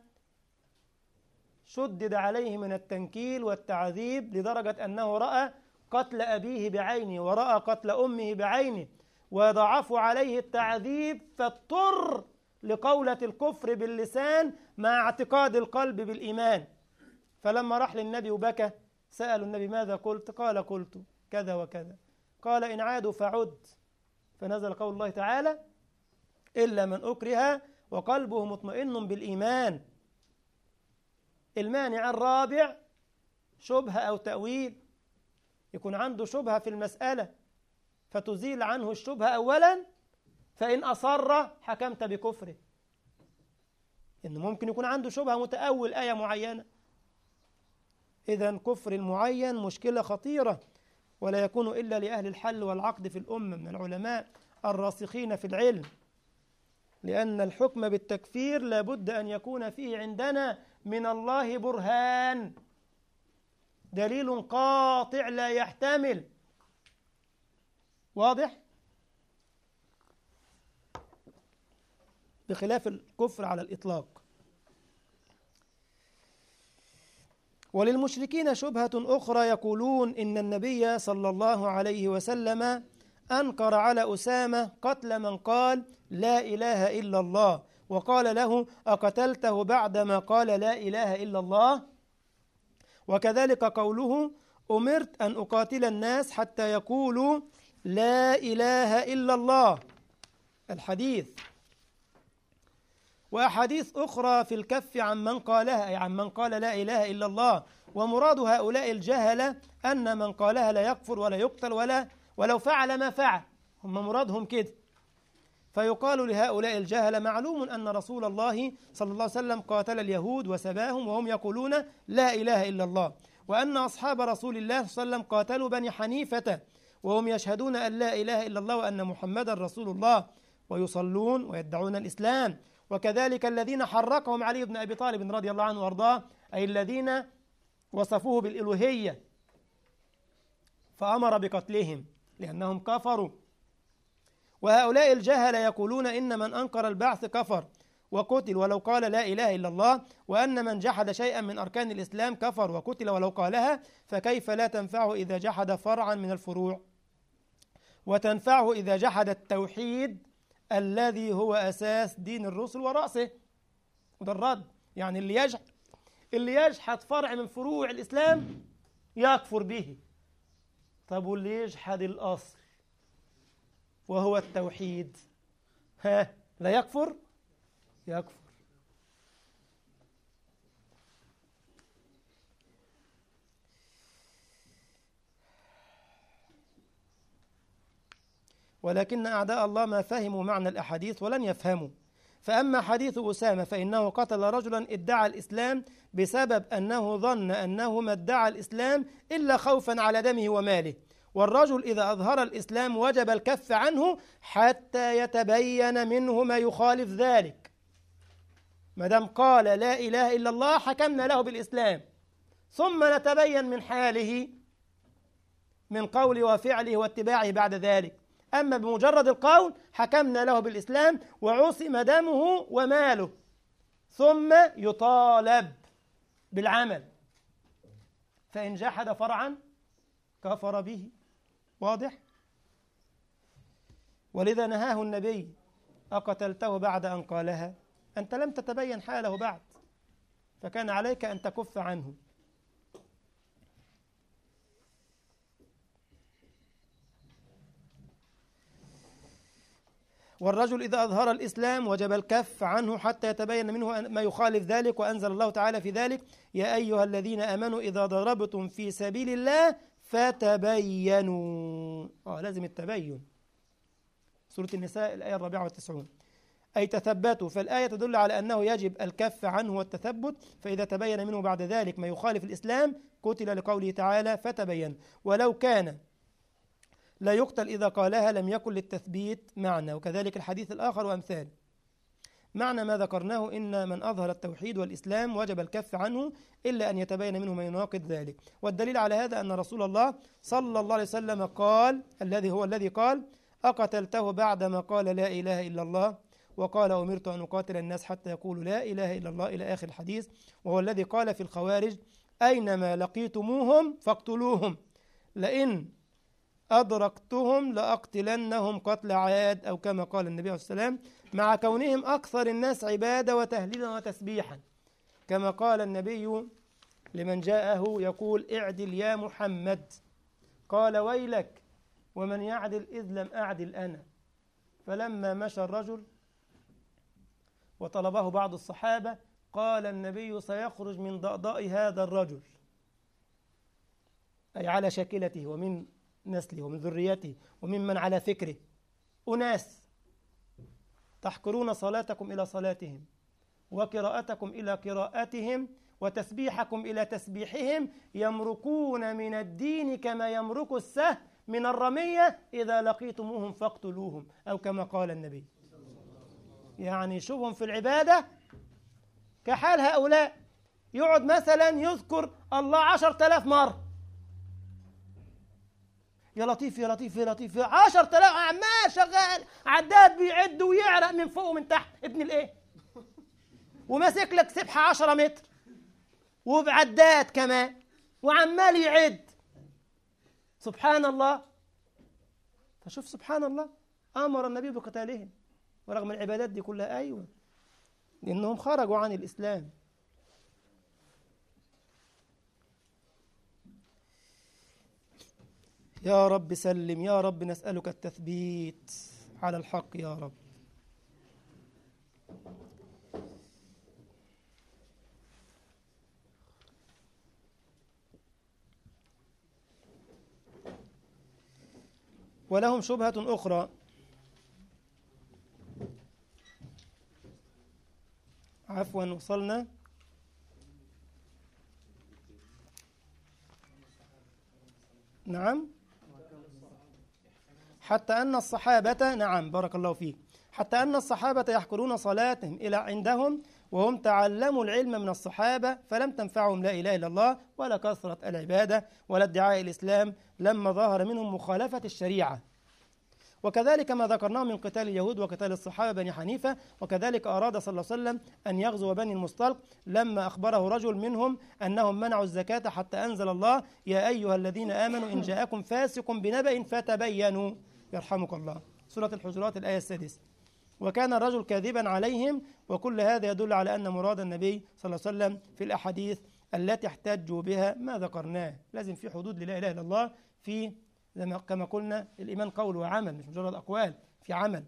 شدد عليه من التنكيل والتعذيب لدرجة أنه رأى قتل أبيه بعينه ورأى قتل أمه بعينه، وضعفوا عليه التعذيب فاضطر لقولة الكفر باللسان مع اعتقاد القلب بالإيمان. فلما راح للنبي وبكى سألوا النبي ماذا قلت؟ قال قلت كذا وكذا. قال إن عادوا فعد، فنزل قول الله تعالى إلا من أكره وقلبه مطمئن بالإيمان. المانع الرابع شبهة أو تأويل، يكون عنده شبهة في المسألة فتزيل عنه الشبهة أولا، فإن أصر حكمت بكفره. إنه ممكن يكون عنده شبهة متأول آية معينة، إذن كفر المعين مشكلة خطيرة، ولا يكون إلا لأهل الحل والعقد في الأمة من العلماء الراسخين في العلم، لأن الحكم بالتكفير لابد أن يكون فيه عندنا من الله برهان، دليل قاطع لا يحتمل. واضح؟ بخلاف الكفر على الإطلاق. وللمشركين شبهة أخرى، يقولون إن النبي صلى الله عليه وسلم أنكر على أسامة قتل من قال لا إله إلا الله، وقال له أقتلته بعدما قال لا إله إلا الله؟ وكذلك قوله أمرت أن أقاتل الناس حتى يقولوا لا إله إلا الله، الحديث. وأحاديث أخرى في الكف عن من قالها، أي عن من قال لا إله إلا الله. ومراد هؤلاء الجهلة أن من قالها لا يكفر ولا يقتل ولو فعل ما فعل، هم مرادهم كده. فيقال لهؤلاء الجهلة معلوم أن رسول الله صلى الله عليه وسلم قاتل اليهود وسباهم وهم يقولون لا إله إلا الله، وأن أصحاب رسول الله صلى الله عليه وسلم قاتلوا بني حنيفة وهم يشهدون أن لا إله إلا الله وأن محمدا رسول الله ويصلون ويدعون الإسلام. وكذلك الذين حرقهم علي بن أبي طالب رضي الله عنه وارضاه، أي الذين وصفوه بالإلوهية فأمر بقتلهم لأنهم كفروا. وهؤلاء الجهلة يقولون إن من أنكر البعث كفر وقتل ولو قال لا إله إلا الله، وأن من جحد شيئا من أركان الإسلام كفر وقتل ولو قالها، فكيف لا تنفعه إذا جحد فرعا من الفروع، وتنفعه إذا جحد التوحيد الذي هو أساس دين الرسل ورأسه. وده الرد، يعني اللي يجحد فرع من فروع الإسلام يكفر به. طب واللي يجحد الأصل وهو التوحيد لا يكفر؟ يكفر. ولكن أعداء الله ما فهموا معنى الأحاديث ولن يفهموا. فأما حديث أسامة فإنه قتل رجلا ادعى الإسلام بسبب أنه ظن أنه ما ادعى الإسلام إلا خوفا على دمه وماله، والرجل إذا أظهر الإسلام وجب الكف عنه حتى يتبين منه ما يخالف ذلك. ما دام قال لا إله إلا الله حكمنا له بالإسلام، ثم نتبين من حاله من قوله وفعله واتباعه بعد ذلك. أما بمجرد القول حكمنا له بالإسلام وعصم دمه وماله، ثم يطالب بالعمل، فإن جحد فرعا كفر به. واضح؟ ولذا نهاه النبي أقتلته بعد أن قالها؟ أنت لم تتبين حاله بعد، فكان عليك أن تكف عنه. والرجل إذا أظهر الإسلام وجب الكف عنه حتى يتبين منه ما يخالف ذلك. وأنزل الله تعالى في ذلك يا أيها الذين آمنوا إذا ضربتم في سبيل الله فتبينوا. لازم التبين. سورة النساء الآية 94. أي تثبتوا، فالآية تدل على أنه يجب الكف عنه والتثبت، فإذا تبين منه بعد ذلك ما يخالف الإسلام قتل، لقوله تعالى فتبين. ولو كان لا يقتل إذا قالها لم يكن للتثبيت معنى. وكذلك الحديث الآخر وأمثاله. معنى ما ذكرناه إن من أظهر التوحيد والإسلام وجب الكف عنه إلا أن يتبين منه ما يناقض ذلك. والدليل على هذا أن رسول الله صلى الله عليه وسلم قال الذي قال أقتلته بعدما قال لا إله إلا الله وقال أمرت أن أقاتل الناس حتى يقولوا لا إله إلا الله إلى آخر الحديث. وهو الذي قال في الخوارج أينما لقيتموهم فاقتلوهم لئن أدركتهم لأقتلنهم قتل عاد، أو كما قال النبي عليه الصلاة والسلام، مع كونهم أكثر الناس عبادة وتهليلا وتسبيحا، كما قال النبي لمن جاءه يقول اعدل يا محمد، قال ويلك ومن يعدل إذ لم أعدل أنا. فلما مشى الرجل وطلبه بعض الصحابة قال النبي سيخرج من ضأضاء هذا الرجل، أي على شاكلته ومن نسله ومن ذريته وممن على فكره، أناس تحقرون صلاتكم إلى صلاتهم وقراءتكم إلى قراءتهم وتسبيحكم إلى تسبيحهم، يمرقون من الدين كما يمرق السهم من الرمية، إذا لقيتموهم فاقتلوهم، أو كما قال النبي. يعني شوفهم في العبادة كحال هؤلاء، يقعد مثلا يذكر الله 10,000 مرة، يا لطيف يا لطيف يا لطيف، 10,000 عمال شغال عداد بيعد ويعرق من فوق ومن تحت ابن الايه، وماسك لك سبحة 10 متر وبعداد كمان وعمال يعد. سبحان الله. فشوف سبحان الله، أمر النبي بقتالهم ورغم العبادات دي كلها، أيوة، لأنهم خرجوا عن الإسلام. يا رب سلم، يا رب نسألك التثبيت على الحق يا رب. ولهم شبهة أخرى، عفوا وصلنا، نعم، حتى أن الصحابة، نعم بارك الله فيك، حتى أن الصحابة يحقرون صلاتهم إلى عندهم وهم تعلموا العلم من الصحابة، فلم تنفعهم لا إله إلا الله ولا كثرة العبادة ولا ادعاء الإسلام لما ظهر منهم مخالفة الشريعة. وكذلك ما ذكرناه من قتال اليهود وقتال الصحابة بني حنيفة. وكذلك أراد صلى الله عليه وسلم أن يغزو بني المصطلق لما أخبره رجل منهم أنهم منعوا الزكاة حتى أنزل الله يا أيها الذين آمنوا إن جاءكم فاسق بنبأ فتبينوا، يرحمك الله، سورة الحجرات الآية 6. وكان الرجل كاذبا عليهم. وكل هذا يدل على أن مراد النبي صلى الله عليه وسلم في الأحاديث التي احتجوا بها ما ذكرناه. لازم في حدود لا إله إلا الله، في كما قلنا الإيمان قول وعمل، مش مجرد أقوال، في عمل.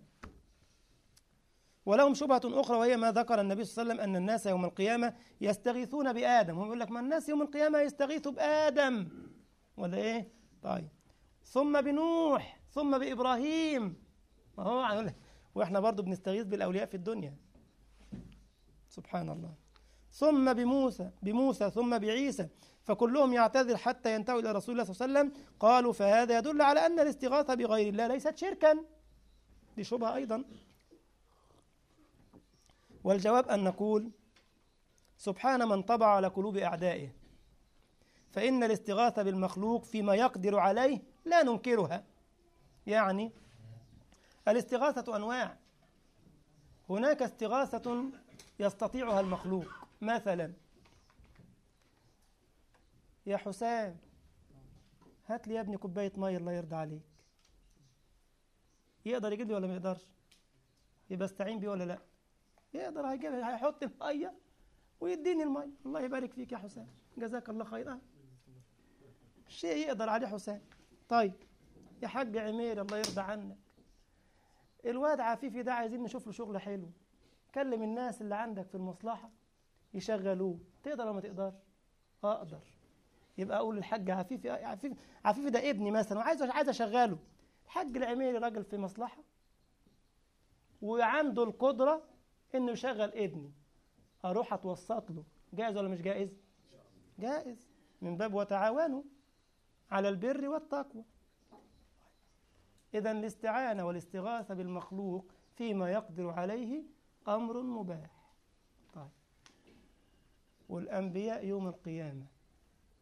ولهم شبهة أخرى وهي ما ذكر النبي صلى الله عليه وسلم أن الناس يوم القيامة يستغيثون بآدم. هم يقول لك ما الناس يوم القيامة يستغيثوا بآدم ولا إيه؟ طيب، ثم بنوح ثم بإبراهيم، هو وإحنا برضو بنستغيث بالأولياء في الدنيا، سبحان الله، ثم بموسى ثم بعيسى، فكلهم يعتذر حتى ينتهوا إلى رسول الله صلى الله عليه وسلم. قالوا فهذا يدل على أن الاستغاثة بغير الله ليست شركا. دي شبهة أيضا. والجواب أن نقول سبحان من طبع على قلوب أعدائه، فإن الاستغاثة بالمخلوق فيما يقدر عليه لا ننكرها. يعني الاستغاثة أنواع، هناك استغاثة يستطيعها المخلوق، مثلا يا حسام هات لي يا ابني كوباية مية الله يرضى عليك. يقدر يجيب لي ولا ما يقدرش؟ يبقى استعين بيه ولا لا؟ يقدر، هيحط المية ويديني المية. الله يبارك فيك يا حسام، جزاك الله خيرا، شيء يقدر عليه حسام. طيب يا حاج عمير الله يرضى عنك، الواد عفيفي ده عايزين نشوف له شغل حلو، كلم الناس اللي عندك في المصلحة يشغلوه. تقدر ولا ما تقدرش؟ أقدر. يبقى أقول للحاج عفيفي ده ابني مثلا وعايز أشغله. الحاج العميري راجل في مصلحة وعنده القدرة إنه يشغل ابني، أروح أتوسط له. جائز ولا مش جائز؟ جائز، من باب وتعاونوا على البر والتقوى. إذن الاستعانة والاستغاثة بالمخلوق فيما يقدر عليه أمر مباح. طيب، والأنبياء يوم القيامة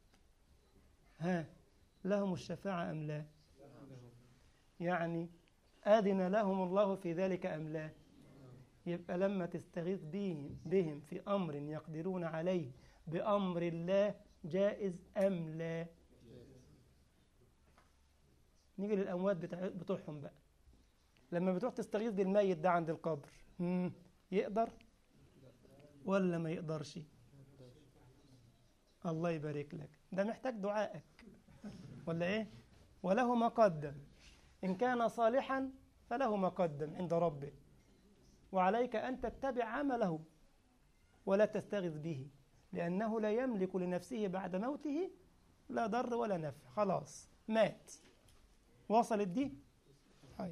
لهم الشفاعة أم لا؟ يعني أذن لهم الله في ذلك أم لا؟ يبقى لما تستغيث بهم في أمر يقدرون عليه بأمر الله جائز أم لا؟ نيجي للأموات بتوعهم بقى. لما بتروح تستغيث بالميت ده عند القبر، يقدر ولا ما يقدرش؟ الله يبارك لك، ده محتاج دعائك ولا إيه؟ وله ما قدم، إن كان صالحا فله ما قدم عند ربه، وعليك أن تتبع عمله ولا تستغث به، لأنه لا يملك لنفسه بعد موته لا ضر ولا نفع، خلاص مات. وصلت دي؟ طيب،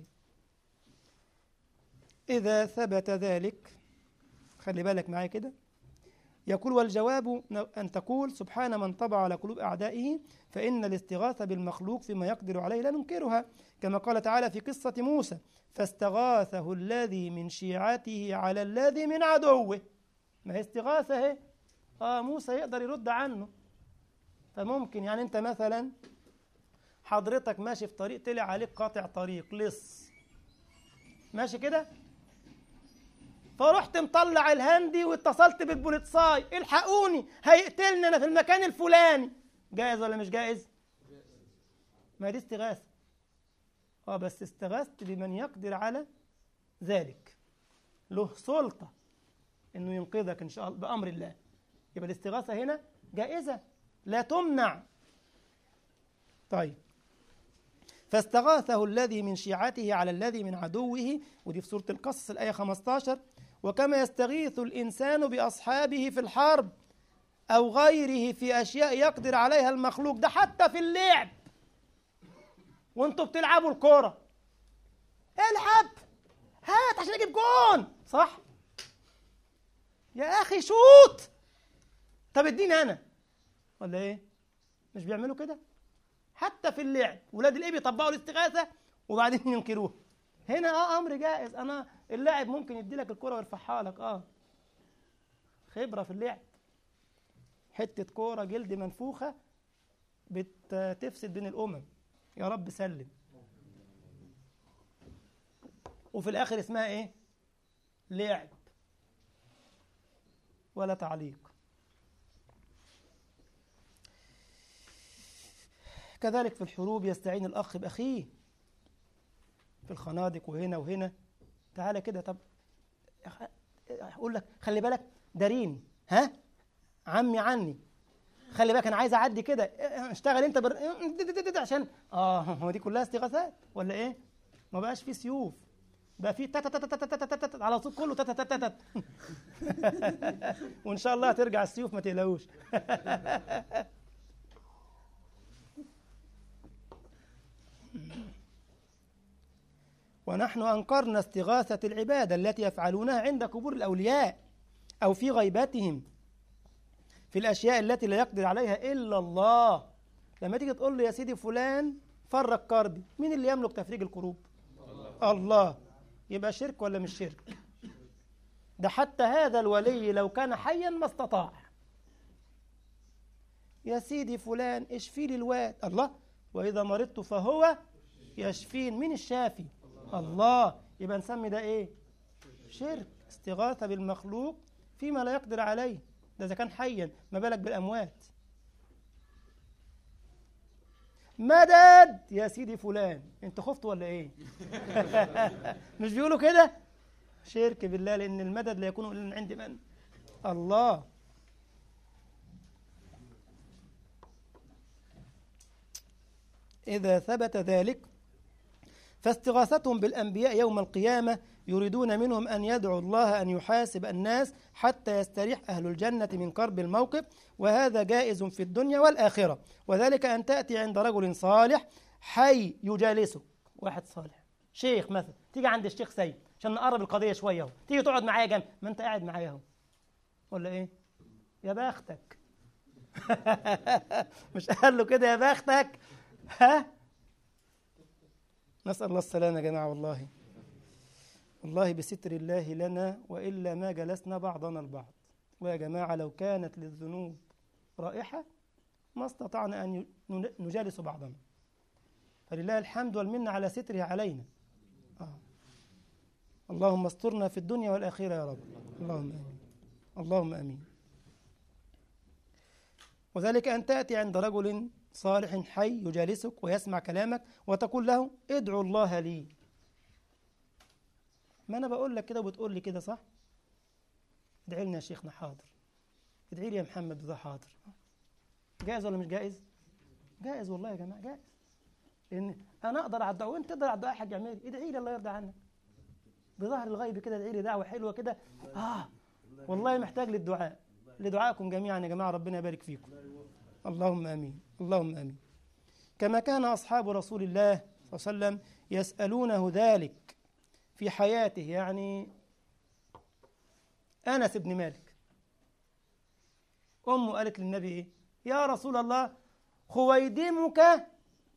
إذا ثبت ذلك، خلي بالك معايا كده، يقول والجواب أن تقول سبحان من طبع على قلوب أعدائه، فإن الاستغاثة بالمخلوق فيما يقدر عليه لا ننكرها، كما قال تعالى في قصة موسى فاستغاثه الذي من شيعته على الذي من عدوه. ما هي استغاثة اهي، موسى يقدر يرد عنه. فممكن يعني أنت مثلا حضرتك ماشي في طريق، طلع عليك قاطع طريق لص ماشي كده، فرحت مطلع الهندي واتصلت بالبوليتساي الحقوني هيقتلني انا في المكان الفلاني، جائز ولا مش جائز؟ ما دي استغاثة. بس استغاثت بمن يقدر على ذلك، له سلطة انه ينقذك ان شاء الله بأمر الله، يبقى الاستغاثة هنا جائزة لا تمنع. طيب، فاستغاثه الذي من شيعته على الذي من عدوه، ودي في سورة القصص الآية 15. وكما يستغيث الإنسان بأصحابه في الحرب أو غيره في أشياء يقدر عليها المخلوق، ده حتى في اللعب وانتوا بتلعبوا الكورة، العب هات عشان اجيب جون، صح يا أخي شوت، طب اديني أنا، ولا إيه؟ مش بيعملوا كده؟ حتى في اللعب ولاد الإيه بيطبقوا الاستغاثة وبعدين ينكروها. هنا أمر جائز، أنا اللاعب ممكن يدي لك الكرة ويرفعها لك، خبرة في اللعب، حتة كورة جلد منفوخة بتفسد بين الأمم، يا رب سلم. وفي الآخر اسمها إيه؟ لعب ولا تعليق. كذلك في الحروب يستعين الأخ بأخيه في الخنادق وهنا وهنا، تعالى كده، طب أقول لك خلي بالك داريني، عمي عني، خلي بالك أنا عايز أعدي كده، اشتغل أنت عشان هو دي كلها استغاثات ولا إيه؟ ما بقاش في سيوف، بقى في تت على طول كله تت وإن شاء الله هترجع السيوف ما تقلقوش. ونحن أنكرنا استغاثة العبادة التي يفعلونها عند قبور الأولياء أو في غيبتهم في الأشياء التي لا يقدر عليها إلا الله. لما تيجي تقول له يا سيدي فلان فرج كربي، مين اللي يملك تفريج الكروب؟ الله. يبقى شرك ولا مش شرك؟ ده حتى هذا الولي لو كان حيا ما استطاع. يا سيدي فلان اشفي لي الواد، الله، وإذا مرضت فهو يشفين، مين الشافي؟ الله. يبقى نسمي ده ايه؟ شرك، استغاثة بالمخلوق فيما لا يقدر عليه، ده إذا كان حيا، ما بالك بالأموات. مدد يا سيدي فلان، انت خفت ولا ايه؟ مش بيقولوا كده؟ شرك بالله، لأن المدد لا يكون إلا من عند من؟ الله. إذا ثبت ذلك فاستغاثتهم بالأنبياء يوم القيامة يريدون منهم أن يدعوا الله أن يحاسب الناس حتى يستريح أهل الجنة من كرب الموقف، وهذا جائز في الدنيا والآخرة. وذلك أن تأتي عند رجل صالح حي يجالسك، واحد صالح شيخ مثلا، تيجي عند الشيخ سيد عشان نقرب القضية شوية اهو، تيجي تقعد معايا جنب، ما أنت قاعد معايا اهو، ولا إيه؟ يا بختك. مش قال له كده يا بختك؟ نسأل الله السلامة يا جماعة. والله بستر الله لنا وإلا ما جلسنا بعضنا البعض. ويا جماعة لو كانت للذنوب رائحة ما استطعنا أن نجالس بعضنا، فلله الحمد والمنة على ستره علينا. اللهم استرنا في الدنيا والآخرة يا رب. اللهم آمين. اللهم آمين. وذلك أن تأتي عند رجل صالح حي يجالسك ويسمع كلامك وتقول له ادعو الله لي. ما أنا بقول لك كده وبتقول لي كده صح؟ ادعي لنا يا شيخنا. حاضر. ادعي لي يا محمد. ده حاضر. جائز ولا مش جائز؟ جائز والله يا جماعة، جائز. لأن أنا أقدر على الدعوة وأنت تقدر على الدعاء. حاج عمير ادعي لي الله يرضى عنك بظهر الغيب كده، ادعي لي دعوة حلوة كده. والله محتاج للدعاء، لدعائكم جميعا يا جماعة، ربنا يبارك فيكم. اللهم آمين. اللهم آمين. كما كان أصحاب رسول الله صلى الله عليه وسلم يسألونه ذلك في حياته. يعني أنس بن مالك أمه قالت للنبي إيه؟ يا رسول الله خويدمك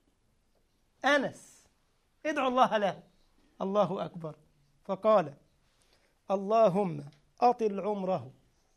أنس ادعو الله له. الله أكبر. فقال اللهم أطل عمره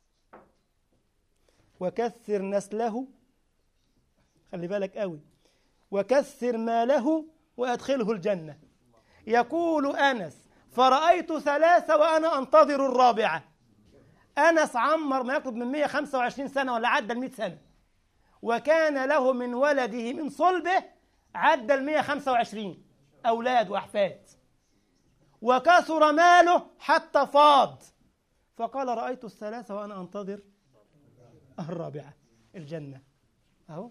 وكثر نسله، خلي بالك قوي، وكثر ماله وأدخله الجنة. يقول أنس فرأيت 3 وأنا أنتظر الرابعة. أنس عمر ما يقرب من 125 سنة ولا عدى 100 سنة، وكان له من ولده من صلبه عدى 125 أولاد وأحفاد، وكثر ماله حتى فاض. فقال رأيت 3 وأنا أنتظر الرابعة، الجنة. أهو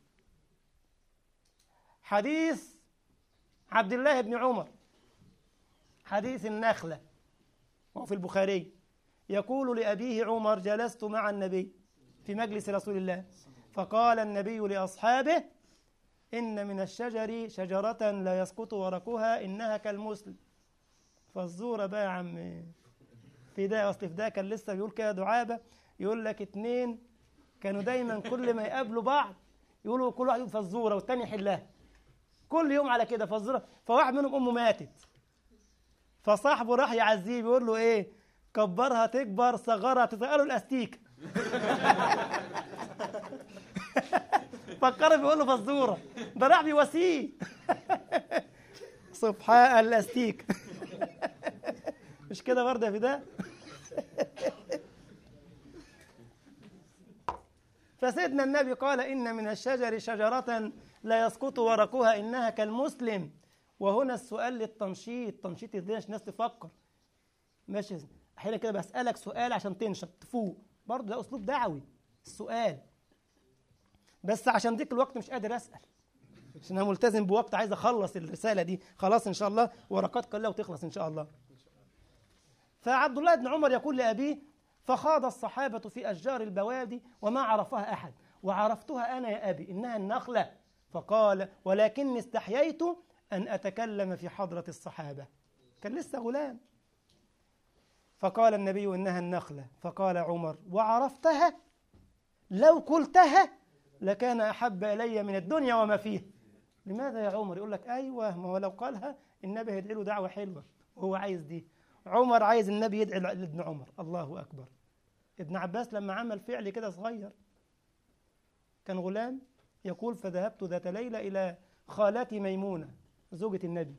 حديث عبد الله بن عمر، حديث النخلة، وهو في البخاري. يقول لأبيه عمر جلست مع النبي في مجلس رسول الله، فقال النبي لأصحابه إن من الشجر شجرة لا يسقط ورقها إنها كالمسلم. فالزورة بقى يا عم في ده. أصل في ده كان لسه بيقول كده دعابة، يقول لك 2 كانوا دايما كل ما يقابلوا بعض يقولوا كل واحد يقول فالزورة والتاني يحلها، كل يوم على كده فالزورة. فواحد منهم أمه ماتت، فصاحبه راح يعزيه بيقول له إيه؟ كبرها تكبر صغرها تصغر له الأستيك. فكر بيقول له فالزورة، ده راح بيواسيه. سبحان الأستيك. مش كده برضه في ده؟ فسيدنا النبي قال إن من الشجر شجرة لا يسقط ورقها إنها كالمسلم. وهنا السؤال للتنشيط، تنشيط ازاي عشان الناس تفكر. ماشي، احيانا كده بسألك سؤال عشان تنشط تفوق، برضه ده أسلوب دعوي السؤال، بس عشان ديك الوقت مش قادر أسأل، عشان أنا ملتزم بوقت، عايز أخلص الرسالة دي خلاص إن شاء الله، ورقات قليلة وتخلص إن شاء الله. فعبد الله بن عمر يقول لأبيه فخاض الصحابة في أشجار البوادي وما عرفها أحد، وعرفتها أنا يا أبي إنها النخلة. فقال ولكني استحييت أن أتكلم في حضرة الصحابة، كان لسه غلام. فقال النبي إنها النخلة. فقال عمر وعرفتها؟ لو قلتها لكان أحب إلي من الدنيا وما فيها. لماذا يا عمر؟ يقول لك أيوة، ما هو لو قالها النبي هيدعي له دعوة حلوة وهو عايز دي. عمر عايز النبي يدعي لابن عمر. الله أكبر. ابن عباس لما عمل فعل كده صغير، كان غلام، يقول فذهبت ذات ليلة إلى خالتي ميمونة زوجة النبي،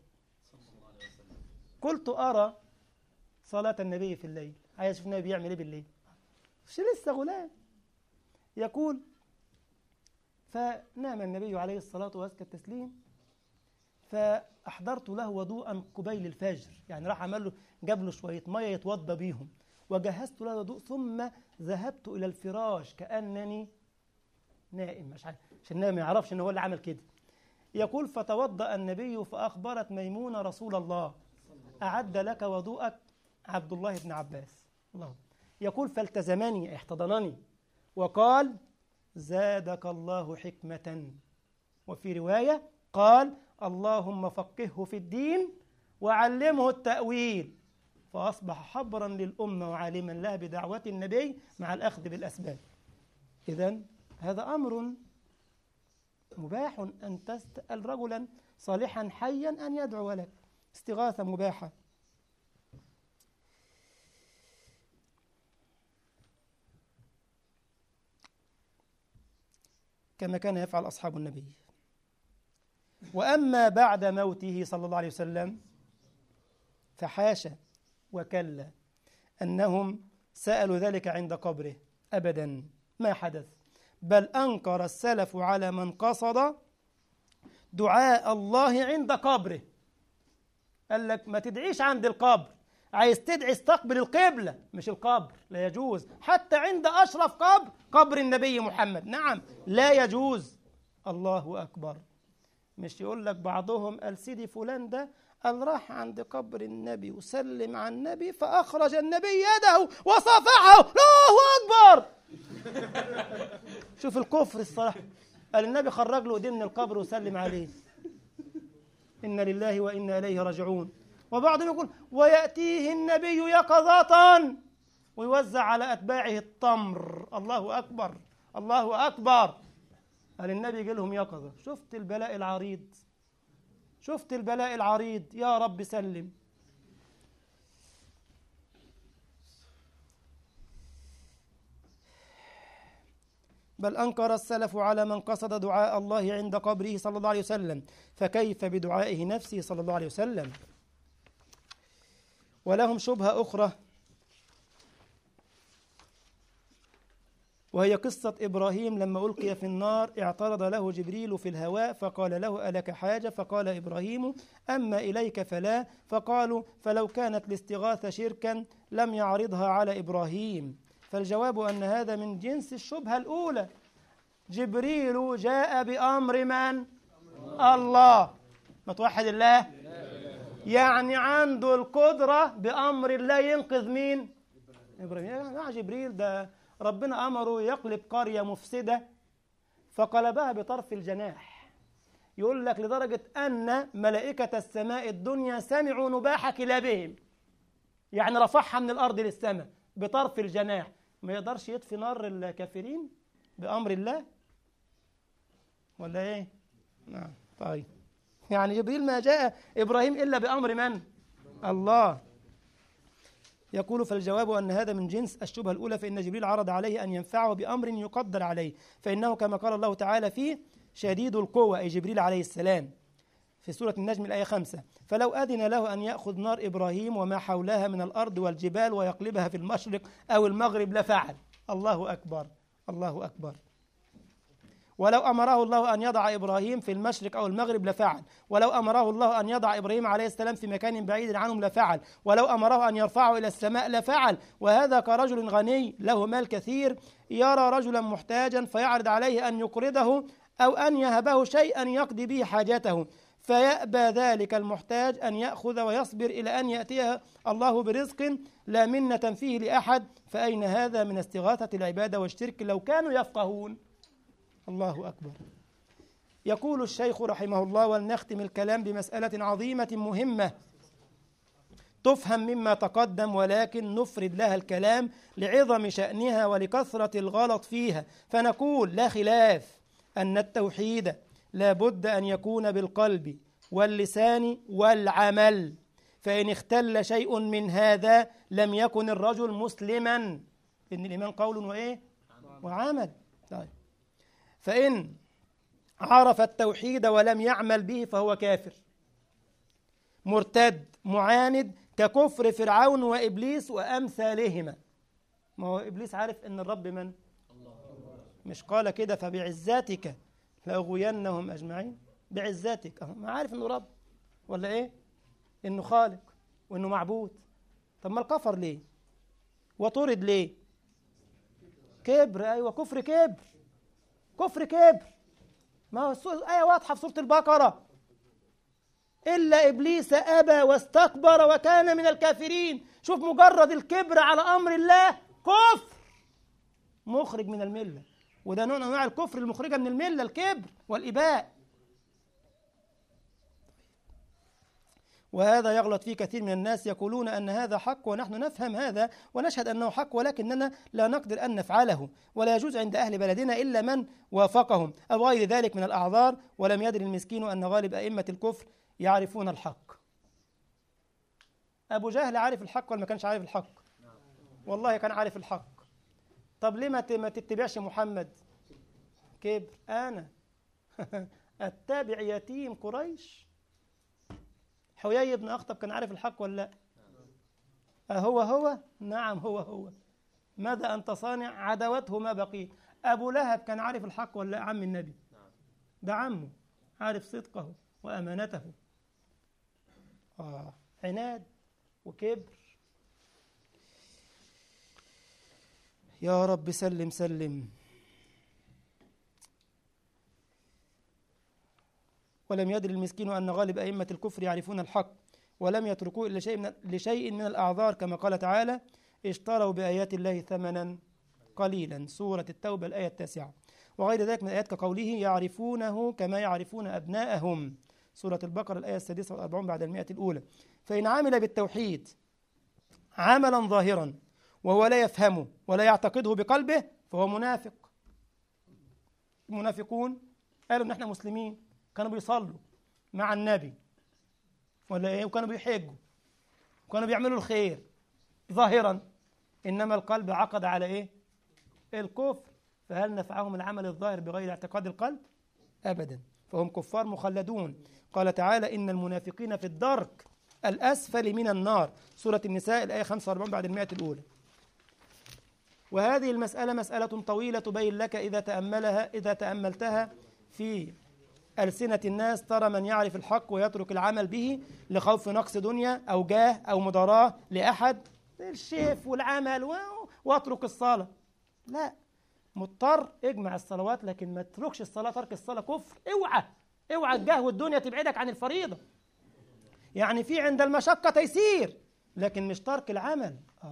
قلت أرى صلاة النبي في الليل، عايز أشوف النبي يعمل إيه بالليل، مش لسه غلام. يقول فنام النبي عليه الصلاة وأزكى التسليم، فأحضرت له وضوءا قبيل الفجر، يعني راح عمل له جاب له شوية مية يتوضى بيهم، وجهزت له وضوء، ثم ذهبت إلى الفراش كأنني نائم، مش عارف عشان النبي ما يعرفش إن هو اللي عمل كده. يقول فتوضأ النبي فأخبرت ميمونة رسول الله أعد لك وضوءك عبد الله بن عباس. الله. يقول فالتزمني، احتضنني، وقال زادك الله حكمة. وفي رواية قال اللهم فقهه في الدين وعلمه التأويل، فأصبح حبرا للأمة وعالما لها بدعوة النبي مع الأخذ بالأسباب. إذن هذا أمر مباح أن تسأل رجلا صالحا حيا أن يدعو لك، استغاثة مباحة. كما كان يفعل أصحاب النبي. وأما بعد موته صلى الله عليه وسلم فحاشا وكلا أنهم سألوا ذلك عند قبره، أبدا ما حدث، بل أنكر السلف على من قصد دعاء الله عند قبره. قال لك ما تدعيش عند القبر، عايز تدعي استقبل القبلة مش القبر، لا يجوز حتى عند أشرف قبر، قبر النبي محمد، نعم لا يجوز. الله أكبر. مش يقول لك بعضهم قال سيدي فلان ده قال راح عند قبر النبي وسلم على النبي فأخرج النبي يده وصافحه، الله أكبر. شوف الكفر الصراحة، قال النبي خرج له ايديه من القبر وسلم عليه. إنا لله وإنا إليه راجعون. وبعضهم يقول ويأتيه النبي يقظة ويوزع على أتباعه التمر، الله أكبر الله أكبر. قال النبي يجي لهم يقظة. شفت البلاء العريض، شفت البلاء العريض، يا رب سلم. بل أنكر السلف على من قصد دعاء الله عند قبره صلى الله عليه وسلم، فكيف بدعائه نفسه صلى الله عليه وسلم؟ ولهم شبهة أخرى، وهي قصة إبراهيم لما ألقي في النار اعترض له جبريل في الهواء فقال له ألك حاجة؟ فقال إبراهيم أما إليك فلا. فقالوا فلو كانت الاستغاثة شركا لم يعرضها على إبراهيم. فالجواب أن هذا من جنس الشبهة الأولى. جبريل جاء بأمر من؟ الله. ما توحد الله؟ يعني عنده القدرة بأمر الله ينقذ مين؟ إبراهيم. يا جبريل ده ربنا أمره يقلب قرية مفسدة فقلبها بطرف الجناح. يقول لك لدرجة أن ملائكة السماء الدنيا سمعوا نباح كلابهم، يعني رفعها من الأرض للسماء بطرف الجناح. ما يقدرش يطفي نار الكافرين بأمر الله ولا إيه؟ نعم. طيب يعني جبريل ما جاء إبراهيم إلا بأمر من؟ الله. يقول فالجواب أن هذا من جنس الشبهة الأولى، فإن جبريل عرض عليه أن ينفعه بأمر يقدر عليه، فإنه كما قال الله تعالى فيه شديد القوة، أي جبريل عليه السلام في سورة النجم الآية 5. فلو أذن له أن يأخذ نار إبراهيم وما حولها من الأرض والجبال ويقلبها في المشرق أو المغرب لفعل. الله أكبر الله أكبر. ولو أمره الله أن يضع إبراهيم في المشرق أو المغرب لفعل، ولو أمره الله أن يضع إبراهيم عليه السلام في مكان بعيد عنهم لفعل، ولو أمره أن يرفعه إلى السماء لفعل. وهذا كرجل غني له مال كثير يرى رجلا محتاجا فيعرض عليه أن يقرضه أو أن يهبه شيئا يقضي به حاجته، فيأبى ذلك المحتاج أن يأخذ ويصبر إلى أن يأتيه الله برزق لا منة فيه لأحد. فأين هذا من استغاثة العبادة والشرك لو كانوا يفقهون؟ الله أكبر. يقول الشيخ رحمه الله، ولنختم الكلام بمسألة عظيمة مهمة تفهم مما تقدم، ولكن نفرد لها الكلام لعظم شأنها ولكثرة الغلط فيها. فنقول لا خلاف أن التوحيد لا بد أن يكون بالقلب واللسان والعمل، فإن اختل شيء من هذا لم يكن الرجل مسلما، إن الإيمان قول وإيه؟ وعمل. طيب فإن عرف التوحيد ولم يعمل به فهو كافر مرتد معاند ككفر فرعون وإبليس وأمثالهما. ما هو إبليس عارف أن الرب من؟ مش قال كده فبعزتك لأغوينهم أجمعين؟ بعزتك، ما عارف أنه رب ولا إيه؟ أنه خالق وأنه معبود. طب ما الكفر ليه؟ وطرد ليه؟ كبر. أيوة كفر كبر، كفر كبر. ما هو آية واضحة في سورة البقرة، إلا إبليس أبى واستكبر وكان من الكافرين. شوف مجرد الكبر على أمر الله كفر مخرج من الملة، وده نوع من أنواع الكفر المخرجة من الملة، الكبر والإباء. وهذا يغلط فيه كثير من الناس، يقولون أن هذا حق ونحن نفهم هذا ونشهد أنه حق، ولكننا لا نقدر أن نفعله، ولا يجوز عند أهل بلدنا إلا من وافقهم أو غير ذلك من الأعذار. ولم يدري المسكين أن غالب أئمة الكفر يعرفون الحق. أبو جهل عارف الحق ولا ما كانش عارف الحق؟ والله كان عارف الحق. طب ليه ما تتبعش محمد؟ كبر. أنا أتبع يتيم قريش. حيي بن أخطب كان عارف الحق ولا لا؟ أهو هو؟ نعم هو هو. ماذا أنت صانع؟ عداوته ما بقي. أبو لهب كان عارف الحق ولا عم النبي؟ ده عمه، عارف صدقه وأمانته. عناد وكبر. يا رب سلم سلم. ولم يدر المسكين أن غالب أئمة الكفر يعرفون الحق ولم يتركوه إلا لشيء من الأعذار، كما قال تعالى: اشتروا بآيات الله ثمنا قليلا، سورة التوبة الآية 9. وغير ذلك من الآيات كقوله: يعرفونه كما يعرفون أبناءهم، سورة البقرة الآية 46 بعد 100 الأولى. فإن عمل بالتوحيد عملا ظاهرا وهو لا يفهمه ولا يعتقده بقلبه فهو منافق. المنافقون قالوا إن احنا مسلمين، كانوا بيصلوا مع النبي ولا إيه، وكانوا بيحجوا وكانوا بيعملوا الخير ظاهرا، إنما القلب عقد على إيه؟ الكفر. فهل نفعهم العمل الظاهر بغير اعتقاد القلب؟ أبدا، فهم كفار مخلدون. قال تعالى: إن المنافقين في الدرك الأسفل من النار، سورة النساء الآية 45 بعد 100 الأولى. وهذه المسألة مسألة طويلة تبين لك إذا تأملتها في ألسنة الناس ترى من يعرف الحق ويترك العمل به لخوف نقص دنيا أو جاه أو مضاراة لأحد، الشيف والعمل واترك الصلاة. لا، مضطر اجمع الصلوات، لكن ما تتركش الصلاة. ترك الصلاة كفر. اوعى الجاه والدنيا تبعدك عن الفريضة. يعني في عند المشقة تيسير، لكن مش ترك العمل.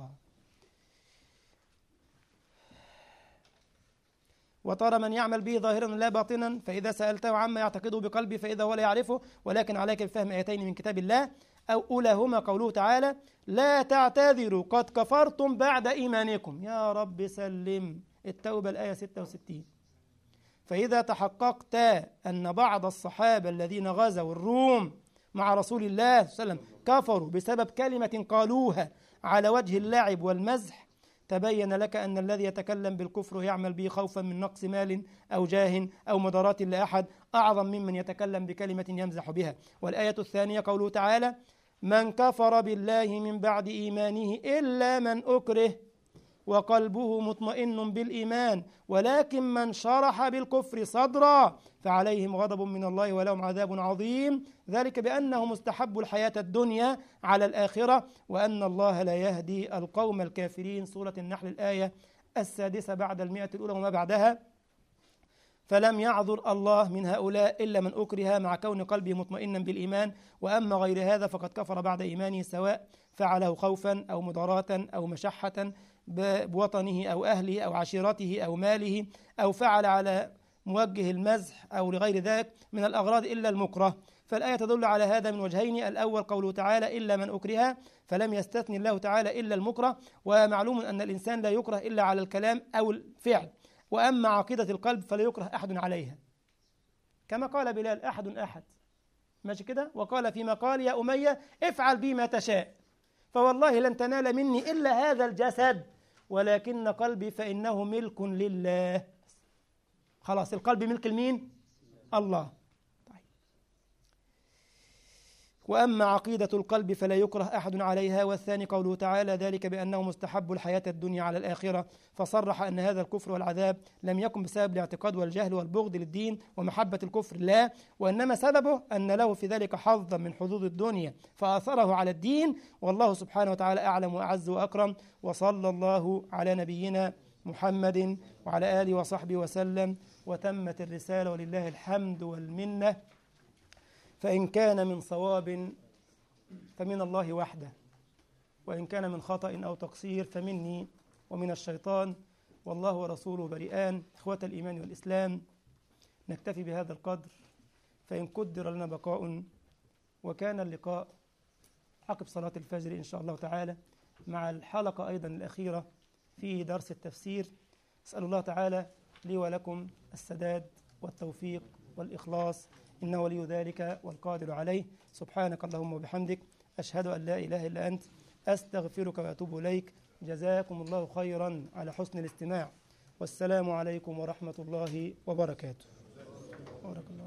وترى من يعمل به ظاهرا لا باطنا، فإذا سألته عما يعتقده بقلبه فإذا هو لا يعرفه، ولكن عليك بفهم آيتين من كتاب الله، أو أولاهما قوله تعالى: لا تعتذروا قد كفرتم بعد إيمانكم. يا رب سلم. التوبة الآية 66. فإذا تحققت أن بعض الصحابة الذين غزوا الروم مع رسول الله صلى الله عليه وسلم كفروا بسبب كلمة قالوها على وجه اللعب والمزح، تبين لك أن الذي يتكلم بالكفر ويعمل به خوفا من نقص مال أو جاه أو مضارات لأحد أعظم ممن يتكلم بكلمة يمزح بها. والآية الثانية قوله تعالى: من كفر بالله من بعد إيمانه إلا من أكره وقلبه مطمئن بالإيمان ولكن من شرح بالكفر صدرا فعليهم غضب من الله ولهم عذاب عظيم، ذلك بأنهم استحبوا الحياة الدنيا على الآخرة وأن الله لا يهدي القوم الكافرين، سورة النحل الآية 6 بعد 100 الأولى وما بعدها. فلم يعذر الله من هؤلاء إلا من أكره مع كون قلبه مطمئنا بالإيمان، وأما غير هذا فقد كفر بعد إيمانه، سواء فعله خوفا أو مضاراة أو مشحة بوطنه أو أهله أو عشيرته أو ماله، أو فعل على موجه المزح أو لغير ذلك من الأغراض إلا المكره. فالآية تدل على هذا من وجهين: الأول قوله تعالى: إلا من أكره، فلم يستثني الله تعالى إلا المكره، ومعلوم أن الإنسان لا يكره إلا على الكلام أو الفعل، وأما عقيدة القلب فلا يكره أحد عليها، كما قال بلال: أحد ماشي كده. وقال فيما قال: يا أمية افعل بي ما تشاء، فوالله لن تنال مني إلا هذا الجسد، ولكن قلبي فإنه ملك لله. خلاص، القلب ملك لمين؟ الله. طيب. وأما عقيدة القلب فلا يكره أحد عليها. والثاني قوله تعالى: ذلك بأنه مستحب الحياة الدنيا على الآخرة، فصرح أن هذا الكفر والعذاب لم يكن بسبب الاعتقاد والجهل والبغض للدين ومحبة الكفر، لا، وإنما سببه أن له في ذلك حظا من حظوظ الدنيا فأثره على الدين، والله سبحانه وتعالى أعلم وأعز وأكرم. وصلى الله على نبينا محمد وعلى آله وصحبه وسلم، وتمت الرسالة ولله الحمد والمنة. فإن كان من صواب فمن الله وحده، وإن كان من خطأ أو تقصير فمني ومن الشيطان، والله ورسوله بريئان. إخوة الإيمان والإسلام، نكتفي بهذا القدر، فإن قدر لنا بقاء وكان اللقاء عقب صلاة الفجر إن شاء الله تعالى، مع الحلقة أيضا الأخيرة في درس التفسير. أسأل الله تعالى لي ولكم السداد والتوفيق والإخلاص، إنه ولي ذلك والقادر عليه. سبحانك اللهم وبحمدك، أشهد أن لا إله إلا أنت، أستغفرك وأتوب إليك. جزاكم الله خيرا على حسن الاستماع، والسلام عليكم ورحمة الله وبركاته. بارك الله.